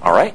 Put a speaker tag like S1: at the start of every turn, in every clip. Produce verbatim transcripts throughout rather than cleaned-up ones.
S1: All right.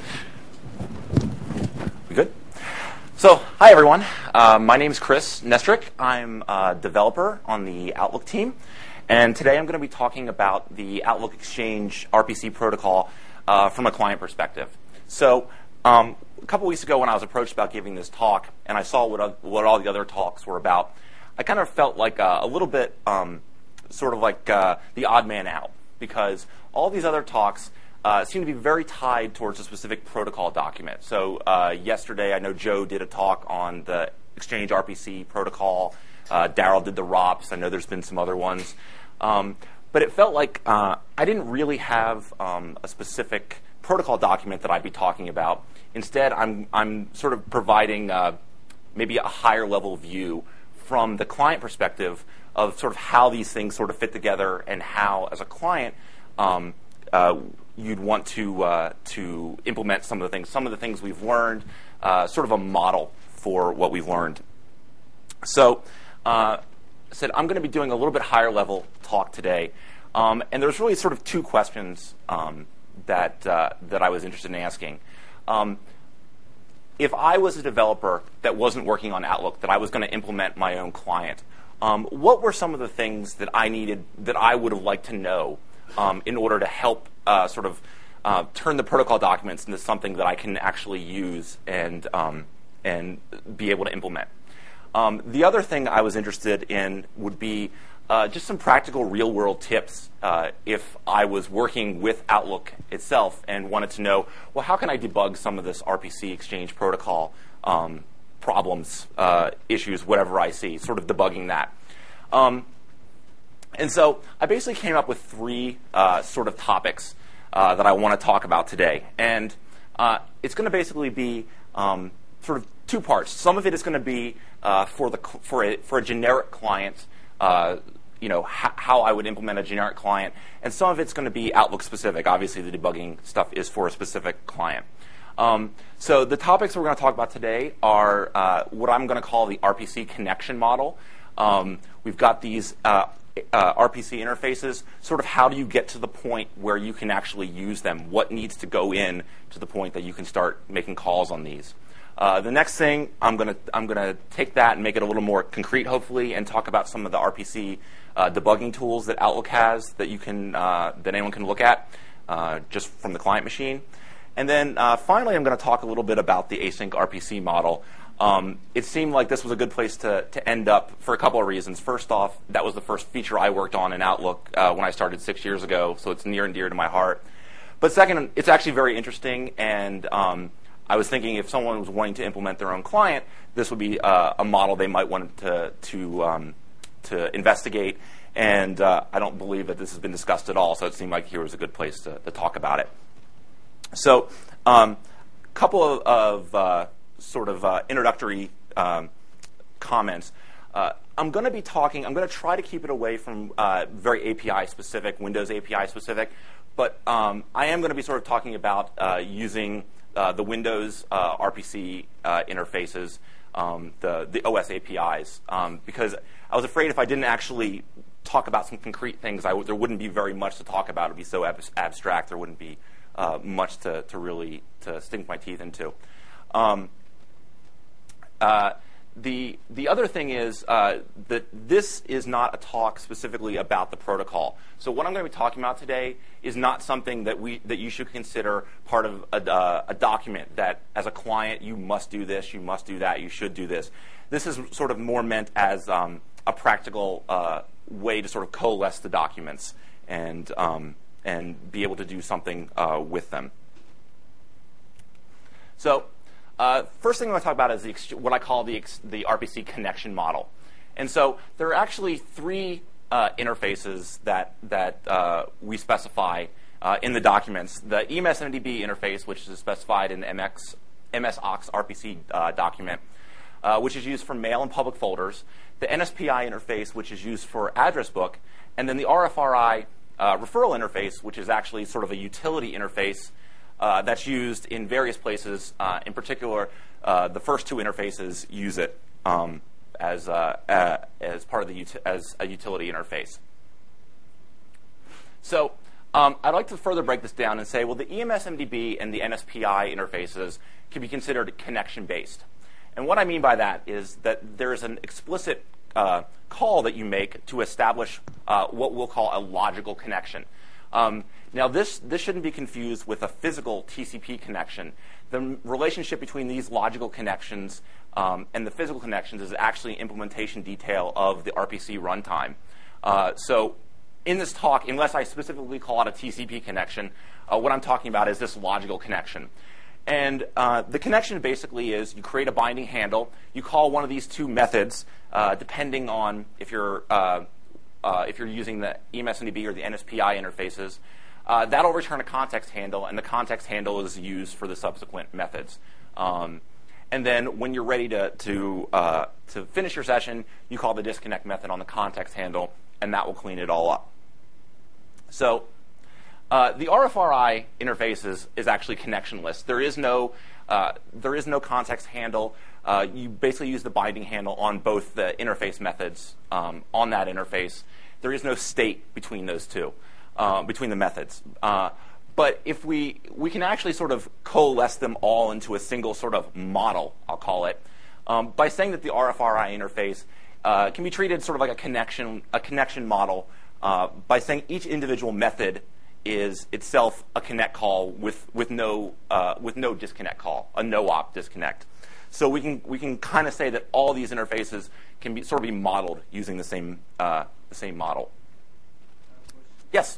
S1: We good? So, hi everyone. Uh, my name is Chris Nestrick. I'm a developer on the Outlook team. And today I'm going to be talking about the Outlook Exchange R P C protocol uh, from a client perspective. So, um, a couple weeks ago when I was approached about giving this talk, and I saw what, uh, what all the other talks were about, I kind of felt like uh, a little bit um, sort of like uh, the odd man out, because all these other talks Uh, seem to be very tied towards a specific protocol document. So uh, yesterday, I know Joe did a talk on the Exchange R P C protocol. Uh, Daryl did the R O Ps. I know there's been some other ones. Um, but it felt like uh, I didn't really have um, a specific protocol document that I'd be talking about. Instead, I'm, I'm sort of providing uh, maybe a higher level view from the client perspective of sort of how these things sort of fit together and how, as a client, um, uh, you'd want to uh, to implement some of the things, some of the things we've learned, uh, sort of a model for what we've learned. So uh, I said I'm going to be doing a little bit higher level talk today, um, and there's really sort of two questions um, that uh, that I was interested in asking. Um, if I was a developer that wasn't working on Outlook, that I was going to implement my own client, um, what were some of the things that I needed, that I would have liked to know um, in order to help Uh, sort of uh, turn the protocol documents into something that I can actually use and um, and be able to implement. Um, the other thing I was interested in would be uh, just some practical real-world tips uh, if I was working with Outlook itself and wanted to know, well, how can I debug some of this R P C Exchange protocol um, problems, uh, issues, whatever I see, sort of debugging that. Um, And so I basically came up with three uh, sort of topics uh, that I want to talk about today. And uh, it's going to basically be um, sort of two parts. Some of it is going to be uh, for the for a, for a generic client, uh, you know, h- how I would implement a generic client. And some of it's going to be Outlook specific. Obviously, the debugging stuff is for a specific client. Um, so the topics we're going to talk about today are uh, what I'm going to call the R P C connection model. Um, we've got these Uh, Uh, R P C interfaces, sort of how do you get to the point where you can actually use them? What needs to go in to the point that you can start making calls on these? Uh, the next thing, I'm going to I'm going to take that and make it a little more concrete, hopefully, and talk about some of the R P C uh, debugging tools that Outlook has that you can uh, that anyone can look at uh, just from the client machine. And then uh, finally, I'm going to talk a little bit about the async R P C model. Um, it seemed like this was a good place to, to end up for a couple of reasons. First off, that was the first feature I worked on in Outlook uh, when I started six years ago, so it's near and dear to my heart. But second, it's actually very interesting, and um, I was thinking if someone was wanting to implement their own client, this would be uh, a model they might want to to, um, to investigate. And uh, I don't believe that this has been discussed at all, so it seemed like here was a good place to, to talk about it. So a um, couple of, of uh, sort of uh, introductory um, comments. Uh, I'm going to be talking, I'm going to try to keep it away from uh, very A P I specific, Windows A P I specific, but um, I am going to be sort of talking about uh, using uh, the Windows uh, R P C uh, interfaces, um, the, the O S A P Is, um, because I was afraid if I didn't actually talk about some concrete things, I w- there wouldn't be very much to talk about. It would be so ab- abstract, there wouldn't be uh, much to, to really to sink my teeth into. Um, Uh, the the other thing is uh, that this is not a talk specifically about the protocol. So what I'm going to be talking about today is not something that we that you should consider part of a, uh, a document that, as a client, you must do this, you must do that, you should do this. This is sort of more meant as um, a practical uh, way to sort of coalesce the documents and um, and be able to do something uh, with them. So. Uh, first thing I'm going to talk about is the ex- what I call the, ex- the R P C connection model. And so there are actually three uh, interfaces that, that uh, we specify uh, in the documents. The E M S N D B interface, which is specified in the M X, M S O C S R P C uh, document, uh, which is used for mail and public folders. The N S P I interface, which is used for address book. And then the R F R I uh, referral interface, which is actually sort of a utility interface Uh, that's used in various places. Uh, in particular, uh, the first two interfaces use it um, as uh, uh, as part of the uti- as a utility interface. So Um, I'd like to further break this down and say, well, the E M S M D B and the N S P I interfaces can be considered connection-based. And what I mean by that is that there is an explicit uh, call that you make to establish uh, what we'll call a logical connection. Um, now, this, this shouldn't be confused with a physical T C P connection. The relationship between these logical connections um, and the physical connections is actually implementation detail of the R P C runtime. Uh, so in this talk, unless I specifically call it a T C P connection, uh, what I'm talking about is this logical connection. And uh, the connection basically is you create a binding handle. You call one of these two methods, uh, depending on if you're, uh, uh, if you're using the E M S M D B or the N S P I interfaces. Uh, that'll return a context handle, and the context handle is used for the subsequent methods. Um, and then when you're ready to, to, uh, to finish your session, you call the disconnect method on the context handle, and that will clean it all up. So uh, the R F R I interface is, is actually connectionless. There is no, uh, there is no context handle. Uh, you basically use the binding handle on both the interface methods um, on that interface. There is no state between those two, uh, between the methods. Uh, but if we, we can actually sort of coalesce them all into a single sort of model, I'll call it, um, by saying that the R F R I interface uh, can be treated sort of like a connection, a connection model uh, by saying each individual method is itself a connect call with, with, no, uh, with no disconnect call, a no-op disconnect. So we can, we can kind of say that all these interfaces can be sort of be modeled using the same, uh, the same model. Yes?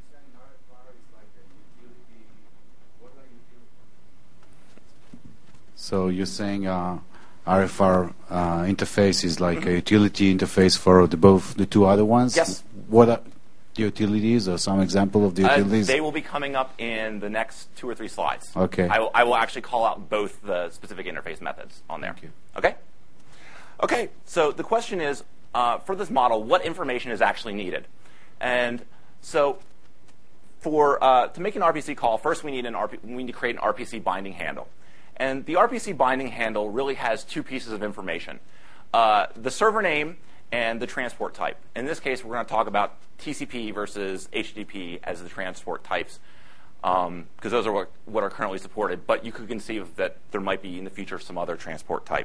S2: So you're saying uh, R F R uh, interface is like a utility interface for the both the two other ones?
S1: Yes.
S2: What are the utilities, or some example of the utilities?
S1: Uh, they will be coming up in the next two or three slides.
S2: Okay.
S1: I will, I will actually call out both the specific interface methods on there.
S2: Thank you.
S1: Okay? Okay, so the question is, uh, for this model, what information is actually needed? And so for, uh, to make an R P C call, first we need, an R P, we need to create an R P C binding handle. And the R P C binding handle really has two pieces of information. Uh, the server name and the transport type. In this case, we're going to talk about T C P versus H T T P as the transport types, because um, those are what, what are currently supported. But you could conceive that there might be in the future some other transport type.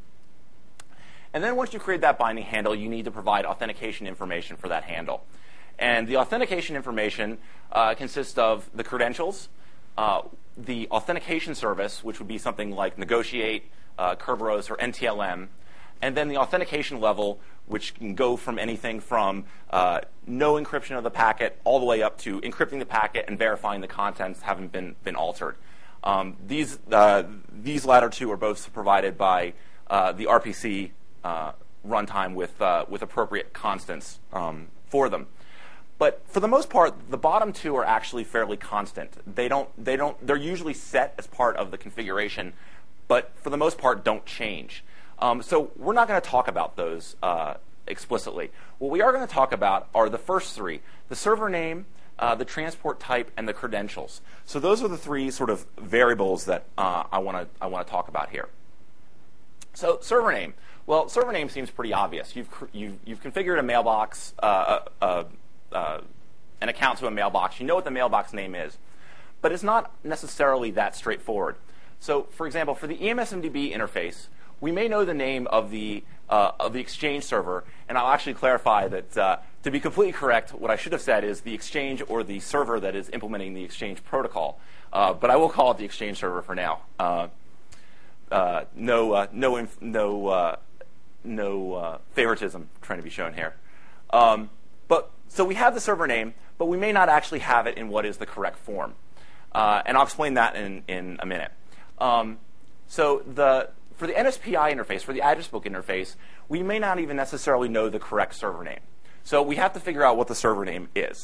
S1: And then once you create that binding handle, you need to provide authentication information for that handle. And the authentication information uh, consists of the credentials, uh, the authentication service, which would be something like Negotiate, uh, Kerberos, or N T L M, and then the authentication level, which can go from anything from uh, no encryption of the packet all the way up to encrypting the packet and verifying the contents haven't been, been altered. Um, these, uh, these latter two are both provided by uh, the R P C uh, runtime with, uh, with appropriate constants um, for them. But for the most part, the bottom two are actually fairly constant. They don't, they don't, they're usually set as part of the configuration, but for the most part don't change. Um, so we're not going to talk about those uh, explicitly. What we are going to talk about are the first three, the server name, uh, the transport type, and the credentials. So those are the three sort of variables that uh, I want to I want to talk about here. So server name. Well, server name seems pretty obvious. You've, you've, you've configured a mailbox, uh, uh, uh, an account to a mailbox. You know what the mailbox name is. But it's not necessarily that straightforward. So for example, for the E M S M D B interface, we may know the name of the, uh, of the Exchange server, and I'll actually clarify that uh, to be completely correct, what I should have said is the Exchange or the server that is implementing the Exchange protocol. Uh, but I will call it the Exchange server for now. Uh, uh, no, uh, no, inf no, uh, no uh, favoritism trying to be shown here. Um, but so we have the server name, but we may not actually have it in what is the correct form, uh, and I'll explain that in in a minute. Um, so the For the N S P I interface, for the address book interface, we may not even necessarily know the correct server name. So we have to figure out what the server name is.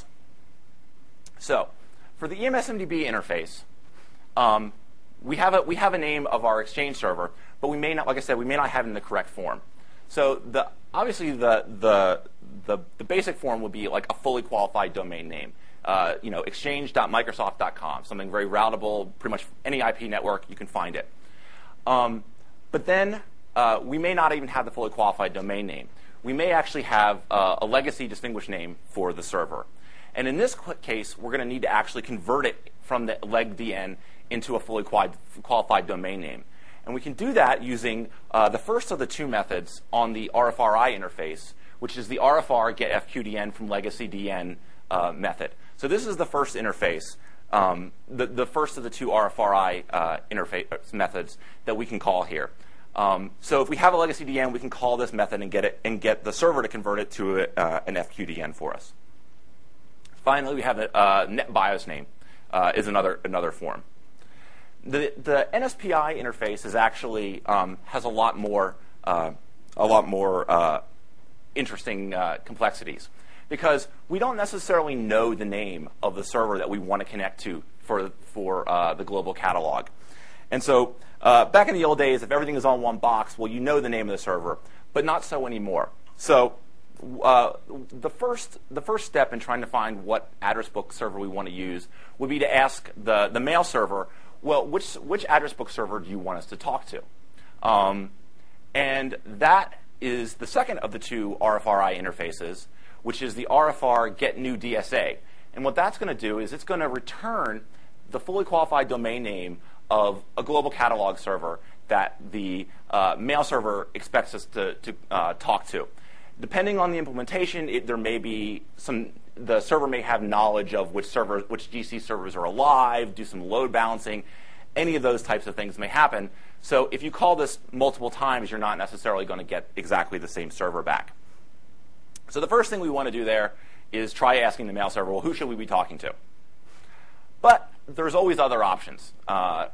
S1: So for the E M S M D B interface, um, we have a we have a name of our Exchange server, but we may not, like I said, we may not have it in the correct form. So the obviously the the the, the basic form would be like a fully qualified domain name. Uh, you know, exchange dot microsoft dot com, something very routable, pretty much any I P network you can find it. Um, But then uh, we may not even have the fully qualified domain name. We may actually have uh, a legacy distinguished name for the server. And in this case, we're going to need to actually convert it from the legdn into a fully qualified domain name. And we can do that using uh, the first of the two methods on the R F R I interface, which is the R F R get F Q D N from legacy D N uh, method. So this is the first interface, um, the, the first of the two R F R I uh, interface methods that we can call here. Um, so if we have a legacy D N, we can call this method and get it and get the server to convert it to a, uh, an F Q D N for us. Finally, we have a uh, NetBIOS name uh, is another another form. The the N S P I interface is actually um, has a lot more uh, a lot more uh, interesting uh, complexities, because we don't necessarily know the name of the server that we want to connect to for for uh, the global catalog. And so uh, back in the old days, if everything is on one box, well, you know the name of the server, but not so anymore. So uh, the first the first step in trying to find what address book server we want to use would be to ask the the mail server, well, which which address book server do you want us to talk to? Um, and that is the second of the two R F R I interfaces, which is the R F R get new D S A. And what that's going to do is it's going to return the fully qualified domain name of a global catalog server that the uh, mail server expects us to, to uh, talk to. Depending on the implementation, it, there may be some. The server may have knowledge of which server, which G C servers are alive, do some load balancing. Any of those types of things may happen. So if you call this multiple times, you're not necessarily going to get exactly the same server back. So the first thing we want to do there is try asking the mail server, well, who should we be talking to? But there's always other options. Uh,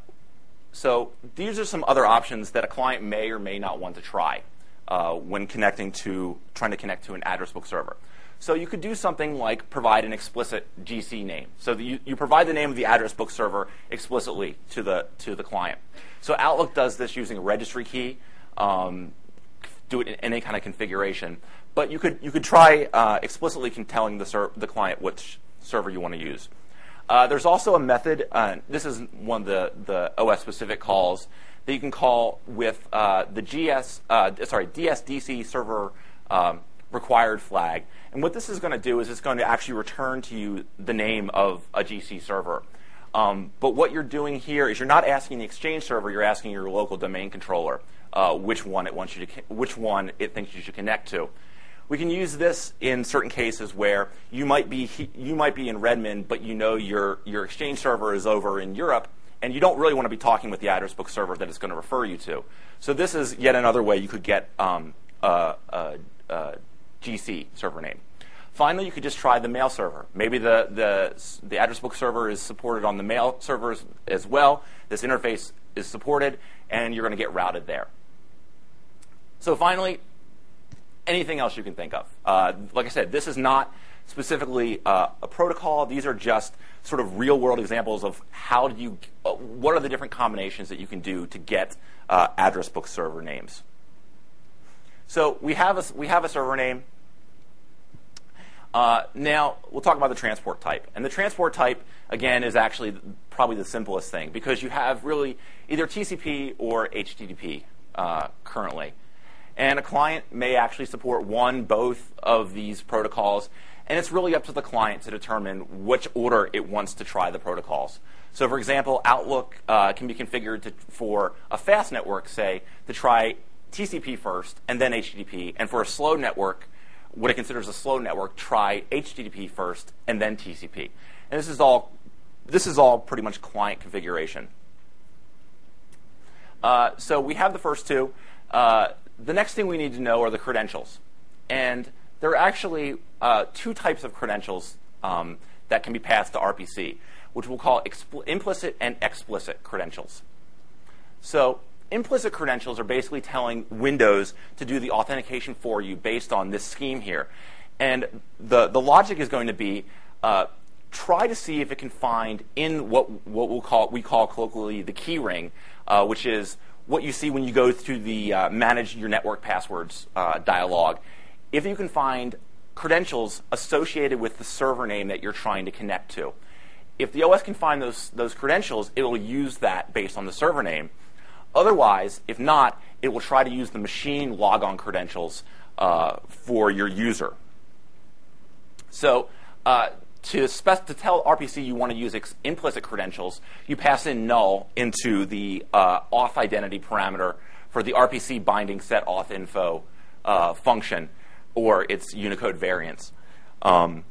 S1: so these are some other options that a client may or may not want to try uh, when connecting to, trying to connect to an address book server. So you could do something like provide an explicit G C name. So that you, you provide the name of the address book server explicitly to the to the client. So Outlook does this using a registry key. Um, do it in any kind of configuration. But you could you could try uh, explicitly telling the ser the client which server you want to use. Uh, there's also a method. Uh, this is one of the the O S specific calls that you can call with uh, the G S uh, sorry D S D C server um, required flag. And what this is going to do is it's going to actually return to you the name of a G C server. Um, but what you're doing here is you're not asking the Exchange server, you're asking your local domain controller uh, which one it wants you to, which one it thinks you should connect to. We can use this in certain cases where you might be you might be in Redmond, but you know your your Exchange server is over in Europe, and you don't really want to be talking with the address book server that it's going to refer you to. So this is yet another way you could get um, a, a, a G C server name. Finally, you could just try the mail server. Maybe the, the, the address book server is supported on the mail servers as well. This interface is supported, and you're going to get routed there. So finally, anything else you can think of. Uh, like I said, this is not specifically uh, a protocol. These are just sort of real-world examples of how do you, uh, what are the different combinations that you can do to get uh, address book server names. So we have a, we have a server name. Uh, now, we'll talk about the transport type. And the transport type, again, is actually probably the simplest thing, because you have really either T C P or H T T P uh, currently. And a client may actually support one, both of these protocols. And it's really up to the client to determine which order it wants to try the protocols. So, for example, Outlook uh, can be configured to, for a fast network, say, to try T C P first and then H T T P. And for a slow network, what it considers a slow network, try H T T P first and then T C P. And this is all, this is all pretty much client configuration. Uh, so we have the first two. Uh, the next thing we need to know are the credentials. And there are actually uh, two types of credentials um, that can be passed to R P C, which we'll call implicit and explicit credentials. So implicit credentials are basically telling Windows to do the authentication for you based on this scheme here. And the, the logic is going to be uh, try to see if it can find in what, what we'll call, we call colloquially the key ring, uh, which is what you see when you go through the uh, manage your network passwords uh, dialog. If you can find credentials associated with the server name that you're trying to connect to. If the O S can find those, those credentials, it will use that based on the server name. Otherwise, if not, it will try to use the machine logon credentials uh, for your user. So uh, to, spec to tell R P C you want to use ex implicit credentials, you pass in null into the uh, auth identity parameter for the R P C binding set auth info uh, function or its Unicode variants. Um,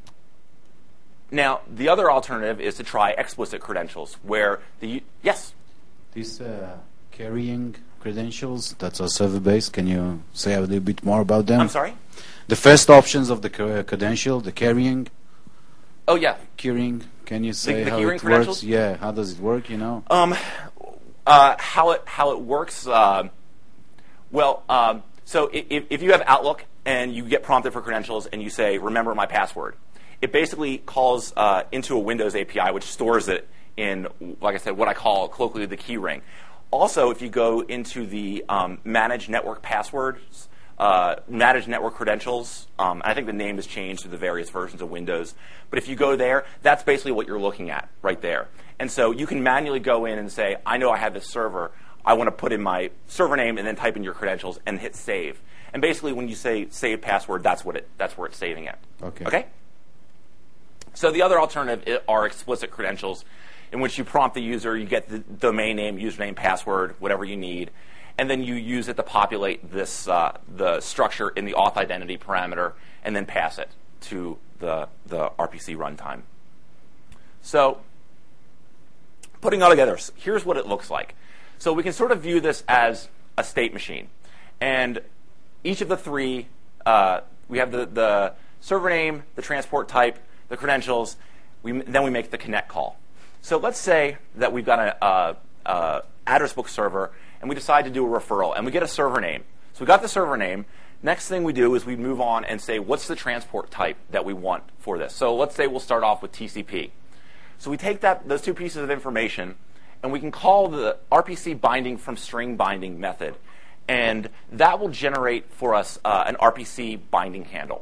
S1: now, the other alternative is to try explicit credentials, where the yes.
S2: These uh, carrying credentials, that's our server base. Can you say a little bit more about them?
S1: I'm sorry?
S2: The first options of the credential, the carrying.
S1: Oh, yeah.
S2: Keyring, can you say
S1: the, the
S2: how it works? Yeah, how does it work, you know?
S1: Um, uh, how it how it works, uh, well, um, so if, if you have Outlook and you get prompted for credentials and you say, remember my password, it basically calls uh, into a Windows A P I, which stores it in, like I said, what I call colloquially the key ring. Also, if you go into the um, manage network passwords, Uh, manage network credentials. Um, I think the name has changed to the various versions of Windows. But if you go there, that's basically what you're looking at right there. And so you can manually go in and say, I know I have this server. I want to put in my server name and then type in your credentials and hit save. And basically when you say save password, that's what it that's where it's saving it.
S2: Okay.
S1: Okay? So the other alternative are explicit credentials, in which you prompt the user, you get the domain name, username, password, whatever you need, and then you use it to populate this uh, the structure in the auth identity parameter, and then pass it to the the R P C runtime. So, putting all together, here's what it looks like. So we can sort of view this as a state machine, and each of the three, uh, we have the the server name, the transport type, the credentials. We then we make the connect call. So let's say that we've got a, a, a address book server, and we decide to do a referral, and we get a server name. So we got the server name. Next thing we do is we move on and say, what's the transport type that we want for this? So let's say we'll start off with T C P. So we take that those two pieces of information, and we can call the R P C binding from string binding method, and that will generate for us uh, an R P C binding handle.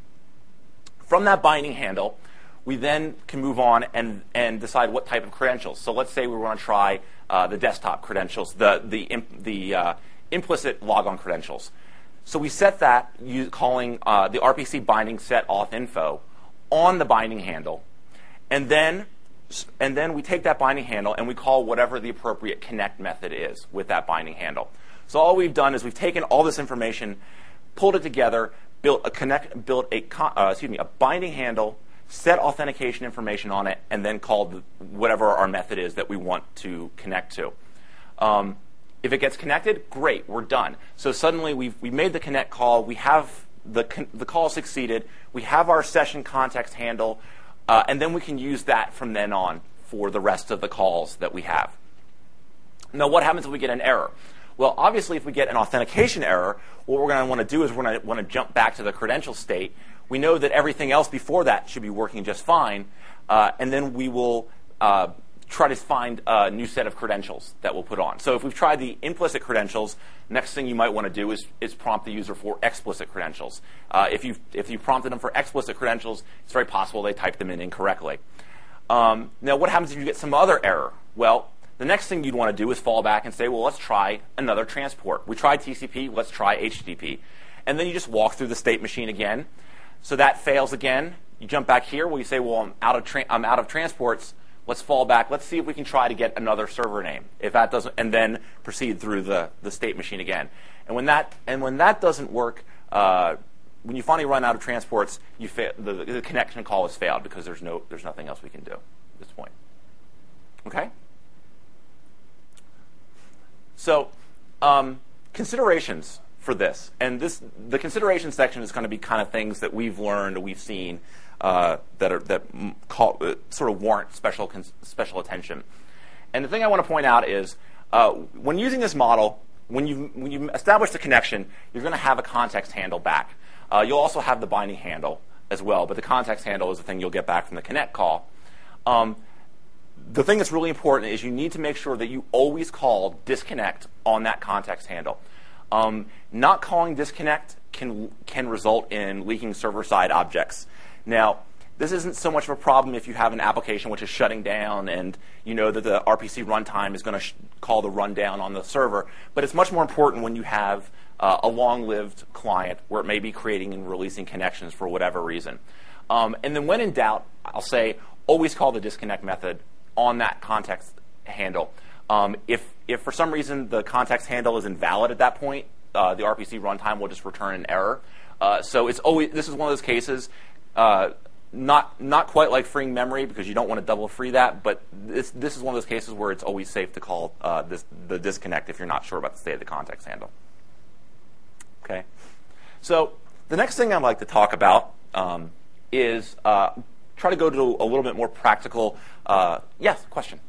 S1: From that binding handle, we then can move on and, and decide what type of credentials. So let's say we want to try uh, the desktop credentials, the, the, imp, the uh, implicit logon credentials. So we set that you, calling uh, the R P C binding set auth info on the binding handle, and then, and then we take that binding handle and we call whatever the appropriate connect method is with that binding handle. So all we've done is we've taken all this information, pulled it together, built a connect, built a uh, excuse me a binding handle, set authentication information on it, and then called whatever our method is that we want to connect to. Um, if it gets connected, great, we're done. So suddenly we've we made the connect call. We have the the call succeeded. We have our session context handle, uh, and then we can use that from then on for the rest of the calls that we have. Now, what happens if we get an error? Well, obviously, if we get an authentication error, what we're going to want to do is we're going to want to jump back to the credential state. We know that everything else before that should be working just fine, uh, and then we will uh, try to find a new set of credentials that we'll put on. So if we've tried the implicit credentials, next thing you might want to do is, is prompt the user for explicit credentials. Uh, if, you've, if you prompted them for explicit credentials, it's very possible they typed them in incorrectly. Um, now, what happens if you get some other error? Well, the next thing you'd want to do is fall back and say, well, let's try another transport. We tried T C P, let's try H T T P. And then you just walk through the state machine again. So that fails again. You jump back here where you say, well, I'm out of tra I'm out of transports. Let's fall back. Let's see if we can try to get another server name. If that doesn't, and then proceed through the, the state machine again. And when that and when that doesn't work, uh, when you finally run out of transports, you fa the, the connection call has failed because there's no there's nothing else we can do at this point. Okay. So um, considerations for this, and this the consideration section is going to be kind of things that we've learned or we've seen uh, that are that call, uh, sort of warrant special special attention. And the thing I want to point out is uh, when using this model, when you when you establish the connection, you're going to have a context handle back. Uh, you'll also have the binding handle as well, but the context handle is the thing you'll get back from the connect call. Um, The thing that's really important is you need to make sure that you always call disconnect on that context handle. Um, not calling disconnect can can result in leaking server-side objects. Now, this isn't so much of a problem if you have an application which is shutting down and you know that the R P C runtime is going to call the rundown on the server, but it's much more important when you have uh, a long-lived client where it may be creating and releasing connections for whatever reason. Um, and then when in doubt, I'll say always call the disconnect method on that context handle. Um, if, if for some reason the context handle is invalid at that point, uh, the R P C runtime will just return an error. Uh, so it's always, this is one of those cases, uh, not not quite like freeing memory because you don't want to double free that, but this this is one of those cases where it's always safe to call uh, this, the disconnect if you're not sure about the state of the context handle. Okay, so the next thing I'd like to talk about um, is uh, try to go to a little bit more practical. Uh, yes, question.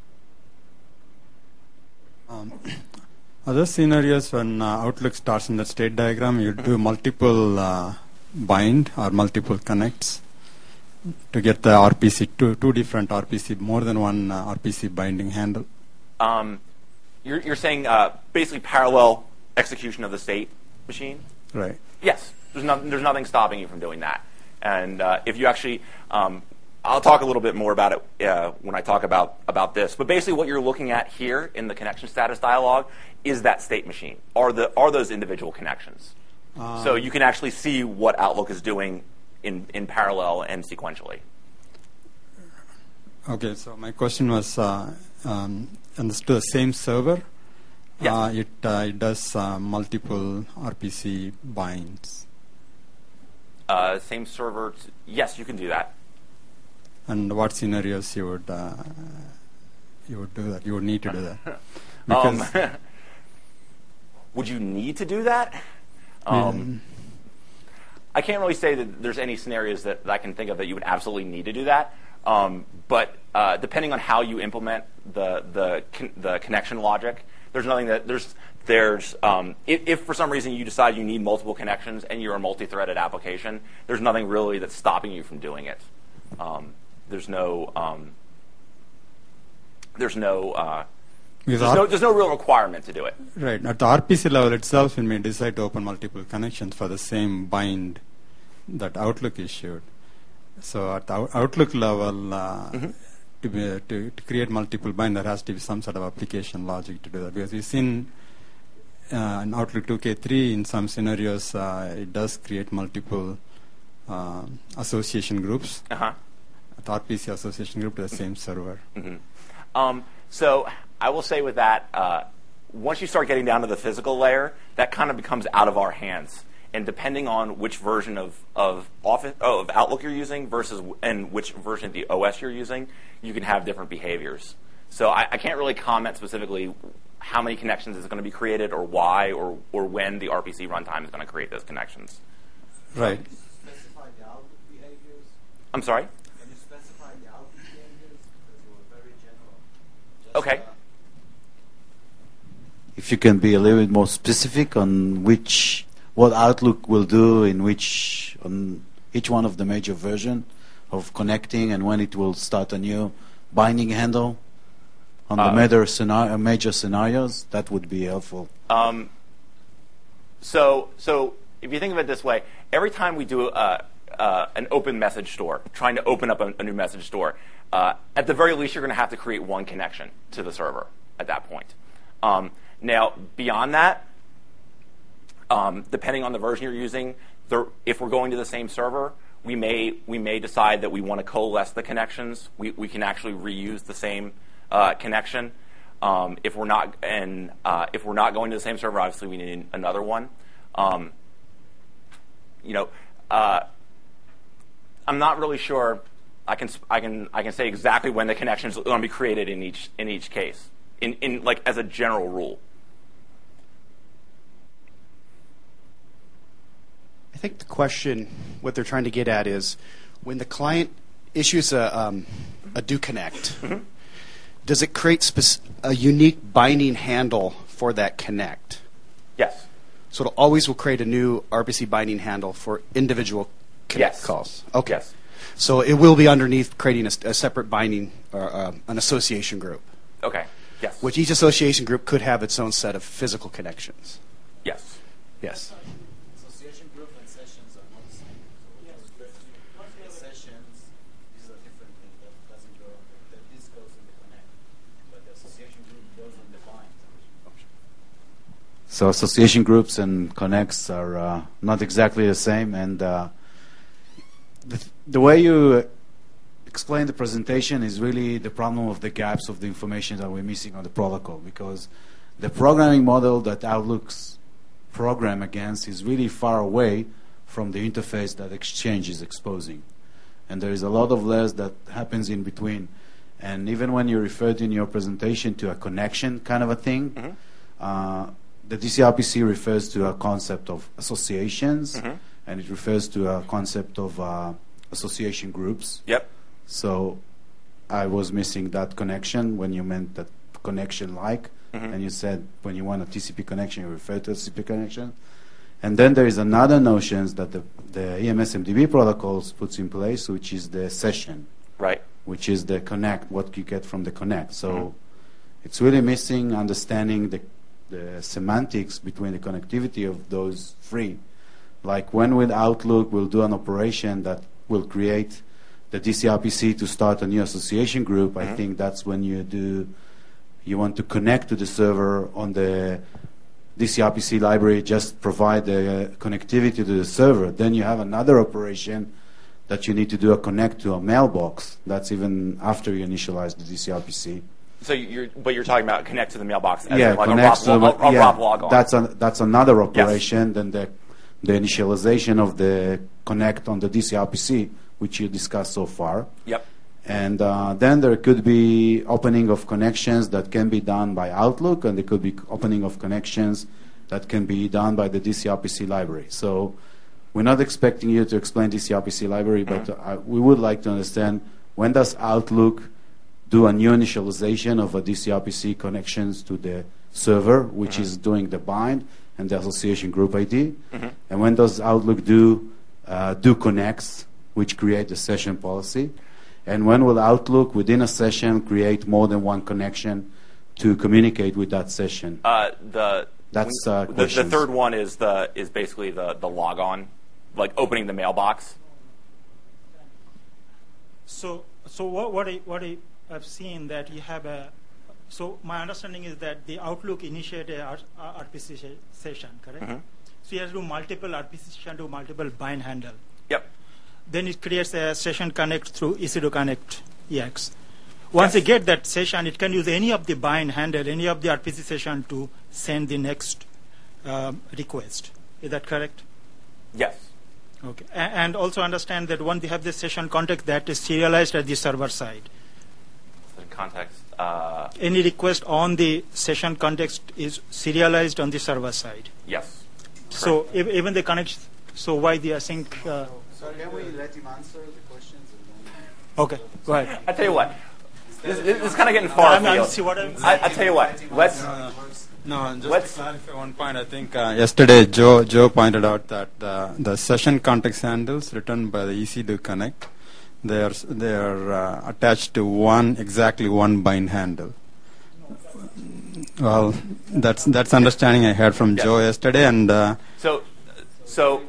S3: Um, other scenarios when uh, Outlook starts in the state diagram, you do multiple uh, bind or multiple connects to get the R P C, two, two different R P C, more than one uh, R P C binding handle.
S1: Um, you're, you're saying uh, basically parallel execution of the state machine?
S3: Right.
S1: Yes. There's, no, there's nothing stopping you from doing that. And uh, if you actually, um, I'll talk a little bit more about it uh, when I talk about, about this. But basically what you're looking at here in the connection status dialog is that state machine, are, the, are those individual connections. Um, so you can actually see what Outlook is doing in, in parallel and sequentially.
S3: Okay, so my question was, uh, um, and it's to the same server,
S1: yes.
S3: uh, it, uh, it does uh, multiple R P C binds.
S1: Uh, same server, t- yes, you can do that.
S3: And what scenarios you would uh, you would do that? You would need to do that. Because
S1: um, would you need to do that? Um, I can't really say that there's any scenarios that, that I can think of that you would absolutely need to do that. Um, but uh, depending on how you implement the the con- the connection logic, there's nothing that there's there's um, if, if for some reason you decide you need multiple connections and you're a multi-threaded application, there's nothing really that's stopping you from doing it. Um, there's no um, there's no uh, there's no there's no real requirement to do it.
S3: Right. At the R P C level itself, you may decide to open multiple connections for the same bind that Outlook issued. So at the out- Outlook level, uh,
S1: mm-hmm.
S3: to, be, to, to create multiple bind, there has to be some sort of application logic to do that. Because we've seen uh, in Outlook two K three, in some scenarios, uh, it does create multiple uh, association groups.
S1: Uh-huh.
S3: At R P C association group to the same server.
S1: Mm-hmm. Um, so I will say with that, uh, once you start getting down to the physical layer, that kind of becomes out of our hands. And depending on which version of of Office, oh, of Outlook you're using versus w- and which version of the O S you're using, you can have different behaviors. So I, I can't really comment specifically how many connections is going to be created or why or or when the R P C runtime is going to create those connections.
S3: Right.
S4: Can you specify the Outlook behaviors?
S1: I'm sorry?
S4: Can you specify the Outlook behaviors? Because they were very general. Just,
S1: Okay.
S4: Uh,
S2: If you can be a little bit more specific on which, what Outlook will do in which, on each one of the major version of connecting and when it will start a new binding handle on
S1: Uh,
S2: the major, scenario, major scenarios, that would be helpful.
S1: Um, so, so if you think of it this way, every time we do uh, uh, an open message store, trying to open up a, a new message store, uh, at the very least, you're going to have to create one connection to the server at that point. Um, now, beyond that, um, depending on the version you're using, the, if we're going to the same server, we may we may decide that we want to coalesce the connections. We we can actually reuse the same uh, connection. Um, if we're not and uh, if we're not going to the same server, obviously we need another one. Um, you know, uh, I'm not really sure. I can I can I can say exactly when the connections are going to be created in each in each case. In in like as a general rule.
S5: I think the question, what they're trying to get at is, when the client issues a, um, a do connect,
S1: Mm-hmm.
S5: does it create spec- a unique binding handle for that connect?
S1: Yes.
S5: So it always will create a new R P C binding handle for individual connect
S1: Yes.
S5: calls. Okay.
S1: Yes.
S5: So it will be underneath creating a, a separate binding, or uh, an association group,
S1: Okay. Yes.
S5: which each association group could have its own set of physical connections.
S1: Yes.
S5: Yes.
S4: association group and sessions are not the same. So the sessions, these are different things. That doesn't go. That this goes in the connect, but the association group goes on the bind.
S2: So association groups and connects are uh, not exactly the same, and uh, the, the way you explain the presentation is really the problem of the gaps of the information that we're missing on the protocol, because the programming model that Outlook's program against is really far away from the interface that Exchange is exposing. And there is a lot of layers that happens in between. And even when you referred in your presentation to a connection kind of a thing, mm-hmm. uh, the D C R P C refers to a concept of associations, mm-hmm. and it refers to a concept of uh, association groups.
S1: Yep.
S2: So I was missing that connection when you meant that connection like, mm-hmm. and you said when you want a T C P connection, you refer to a T C P connection. And then there is another notion that the, the E M S M D B protocols puts in place, which is the session.
S1: Right.
S2: Which is the connect, what you get from the connect. So
S1: mm-hmm.
S2: it's really missing understanding the, the semantics between the connectivity of those three. Like when with Outlook, we'll do an operation that will create the D C R P C to start a new association group. Mm-hmm. I think that's when you do, you want to connect to the server on the D C R P C library, just provide the connectivity to the server. Then you have another operation that you need to do a connect to a mailbox. That's even after you initialize the D C R P C.
S1: So you're, but you're talking about connect to the mailbox as
S2: yeah,
S1: in like
S2: connects
S1: a ROP,
S2: to the,
S1: a, a
S2: yeah,
S1: ROP logon.
S2: That's a, that's another operation
S1: yes.
S2: than the the initialization of the connect on the D C R P C, which you discussed so far.
S1: Yep.
S2: And uh, then there could be opening of connections that can be done by Outlook, and there could be opening of connections that can be done by the D C R P C library. So we're not expecting you to explain D C R P C library, but mm-hmm. uh, we would like to understand, when does Outlook do a new initialization of a D C R P C connections to the server, which mm-hmm. is doing the bind and the association group I D? Mm-hmm. And when does Outlook do uh, do connects, which create the session policy? And when will Outlook, within a session, create more than one connection to communicate with that session?
S1: Uh, the
S2: That's uh,
S1: the, the third one is the is basically the the logon, like opening the mailbox.
S6: So so what what I what I have seen that you have a. So my understanding is that the Outlook initiate a R P C session, correct? Mm-hmm. So you have to do multiple R P C session to multiple bind handle.
S1: Yep.
S6: Then it creates a session connect through E C two Connect E X. Once
S1: yes.
S6: you get that session, it can use any of the bind handle, any of the R P C session to send the next um, request. Is that correct?
S1: Yes.
S6: Okay. A- and also understand that once you have the session context, that is serialized at the server side.
S1: The context. Uh,
S6: Any request on the session context is serialized on the server side.
S1: Yes.
S6: So if, even the connection. So why the async? Uh,
S4: So can we let him answer the questions? And then
S6: okay. Go ahead.
S1: I tell you what. This, this is kind of getting far
S6: I'm, I'm
S1: afield.
S6: see what I'm
S1: I, I tell you what. Let's.
S3: Uh, no, just
S1: Let's-
S3: to clarify one point, I think uh, yesterday Joe Joe pointed out that uh, the session context handles written by the E C two Connect, they are they are uh, attached to one exactly one bind handle. Well, that's that's understanding I heard from
S1: Yes.
S3: Joe yesterday, and uh,
S1: So, so,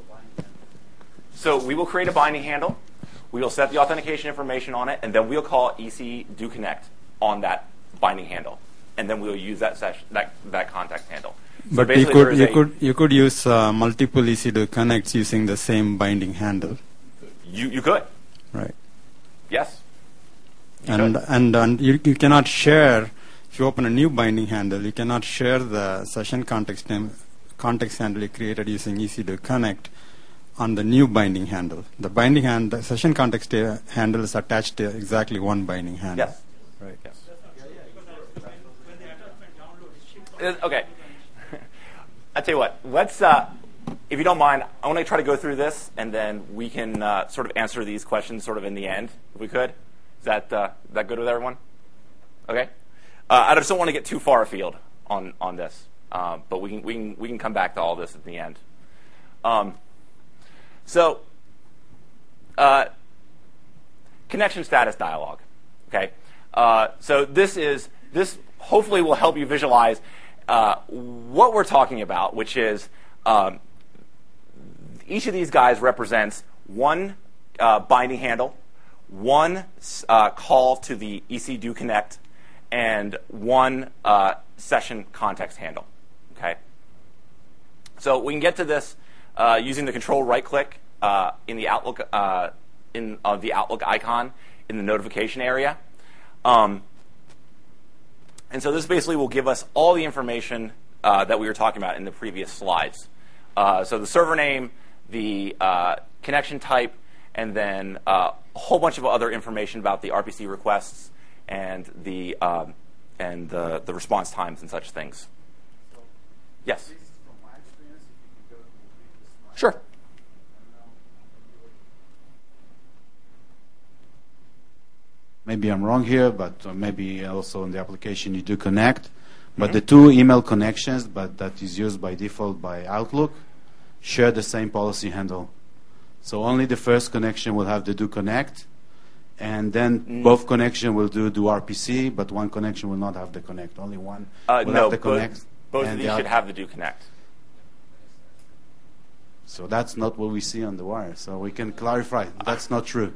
S1: so we will create a binding handle. We will set the authentication information on it, and then we'll call E C do connect on that binding handle, and then we'll use that session, that that contact handle. So
S3: but you
S1: basically
S3: could
S1: there is
S3: you
S1: a-
S3: could you could use uh, multiple E C two connects using the same binding handle,
S1: you you could
S3: right?
S1: yes. You
S3: And
S1: could.
S3: and and you you cannot share. If you open a new binding handle, you cannot share the session context name, context handle you created using E C two Connect on the new binding handle. The binding hand, the session context uh, handle is attached to exactly one binding handle.
S1: Yes.
S3: Right.
S1: Yes. Uh, Okay. I tell you what. Let's, uh, if you don't mind, I want to try to go through this, and then we can uh, sort of answer these questions sort of in the end, if we could. Is that uh, is that good with everyone? Okay. Uh, I just don't want to get too far afield on on this, uh, but we can we can we can come back to all this at the end. Um, so, uh, connection status dialog. Okay. Uh, so this is this hopefully will help you visualize uh, what we're talking about, which is um, each of these guys represents one uh, binding handle, one uh, call to the E C do connect, and one uh, session context handle. Okay. So we can get to this uh, using the control right click uh, in the Outlook uh, in uh, the Outlook icon in the notification area. Um, and so this basically will give us all the information uh, that we were talking about in the previous slides. Uh, so the server name, the uh, connection type, and then uh, a whole bunch of other information about the R P C requests and the um, and the, the response times and such things.
S4: So
S1: Yes.
S4: This is from my experience. If you can go to the previous slide.
S1: Sure.
S4: I don't know.
S2: Maybe I'm wrong here, but uh, maybe also in the application you do connect. But the two email connections, but that is used by default by Outlook, share the same policy handle. So only the first connection will have the do connect, and then
S1: Mm.
S2: both connection will do do R P C, but one connection will not have the connect. Only one
S1: Uh,
S2: will
S1: no,
S2: have the
S1: both,
S2: connect.
S1: both of
S2: and
S1: these
S2: the
S1: should
S2: oth-
S1: have the do connect.
S2: So that's not what we see on the wire. So we can clarify. That's not true.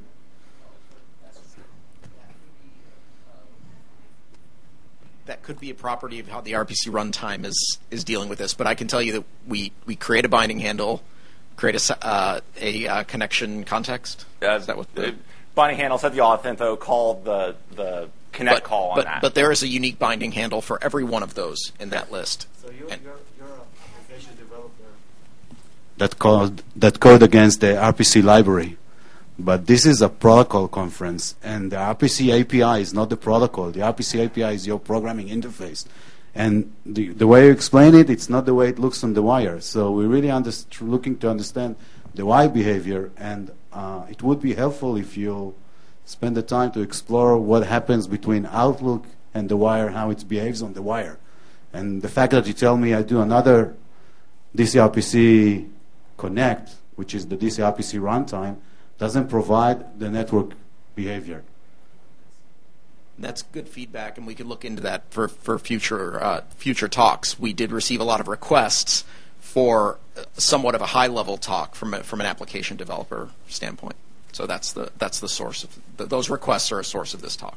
S7: That could be a property of how the R P C runtime is is dealing with this. But I can tell you that we, we create a binding handle, create a, se- uh, a uh, connection context.
S1: Uh,
S7: Is that what the,
S1: uh, binding handle set the authento, call the the connect
S7: but,
S1: call on
S7: but,
S1: that.
S7: but there is a unique binding handle for every one of those in that list.
S4: So you're,
S7: And-
S4: you're, you're an application developer.
S2: That code that code against the R P C library. But this is a protocol conference, and the R P C A P I is not the protocol. The R P C A P I is your programming interface. And the, the way you explain it, it's not the way it looks on the wire. So we're really underst- looking to understand the wire behavior, and uh, it would be helpful if you spend the time to explore what happens between Outlook and the wire, how it behaves on the wire. And the fact that you tell me I do another D C R P C connect, which is the D C R P C runtime, doesn't provide the network behavior.
S7: That's good feedback, and we could look into that for, for future uh, future talks. We did receive a lot of requests for uh, somewhat of a high-level talk from a, from an application developer standpoint. So that's the that's the source of the, those requests are a source of this talk.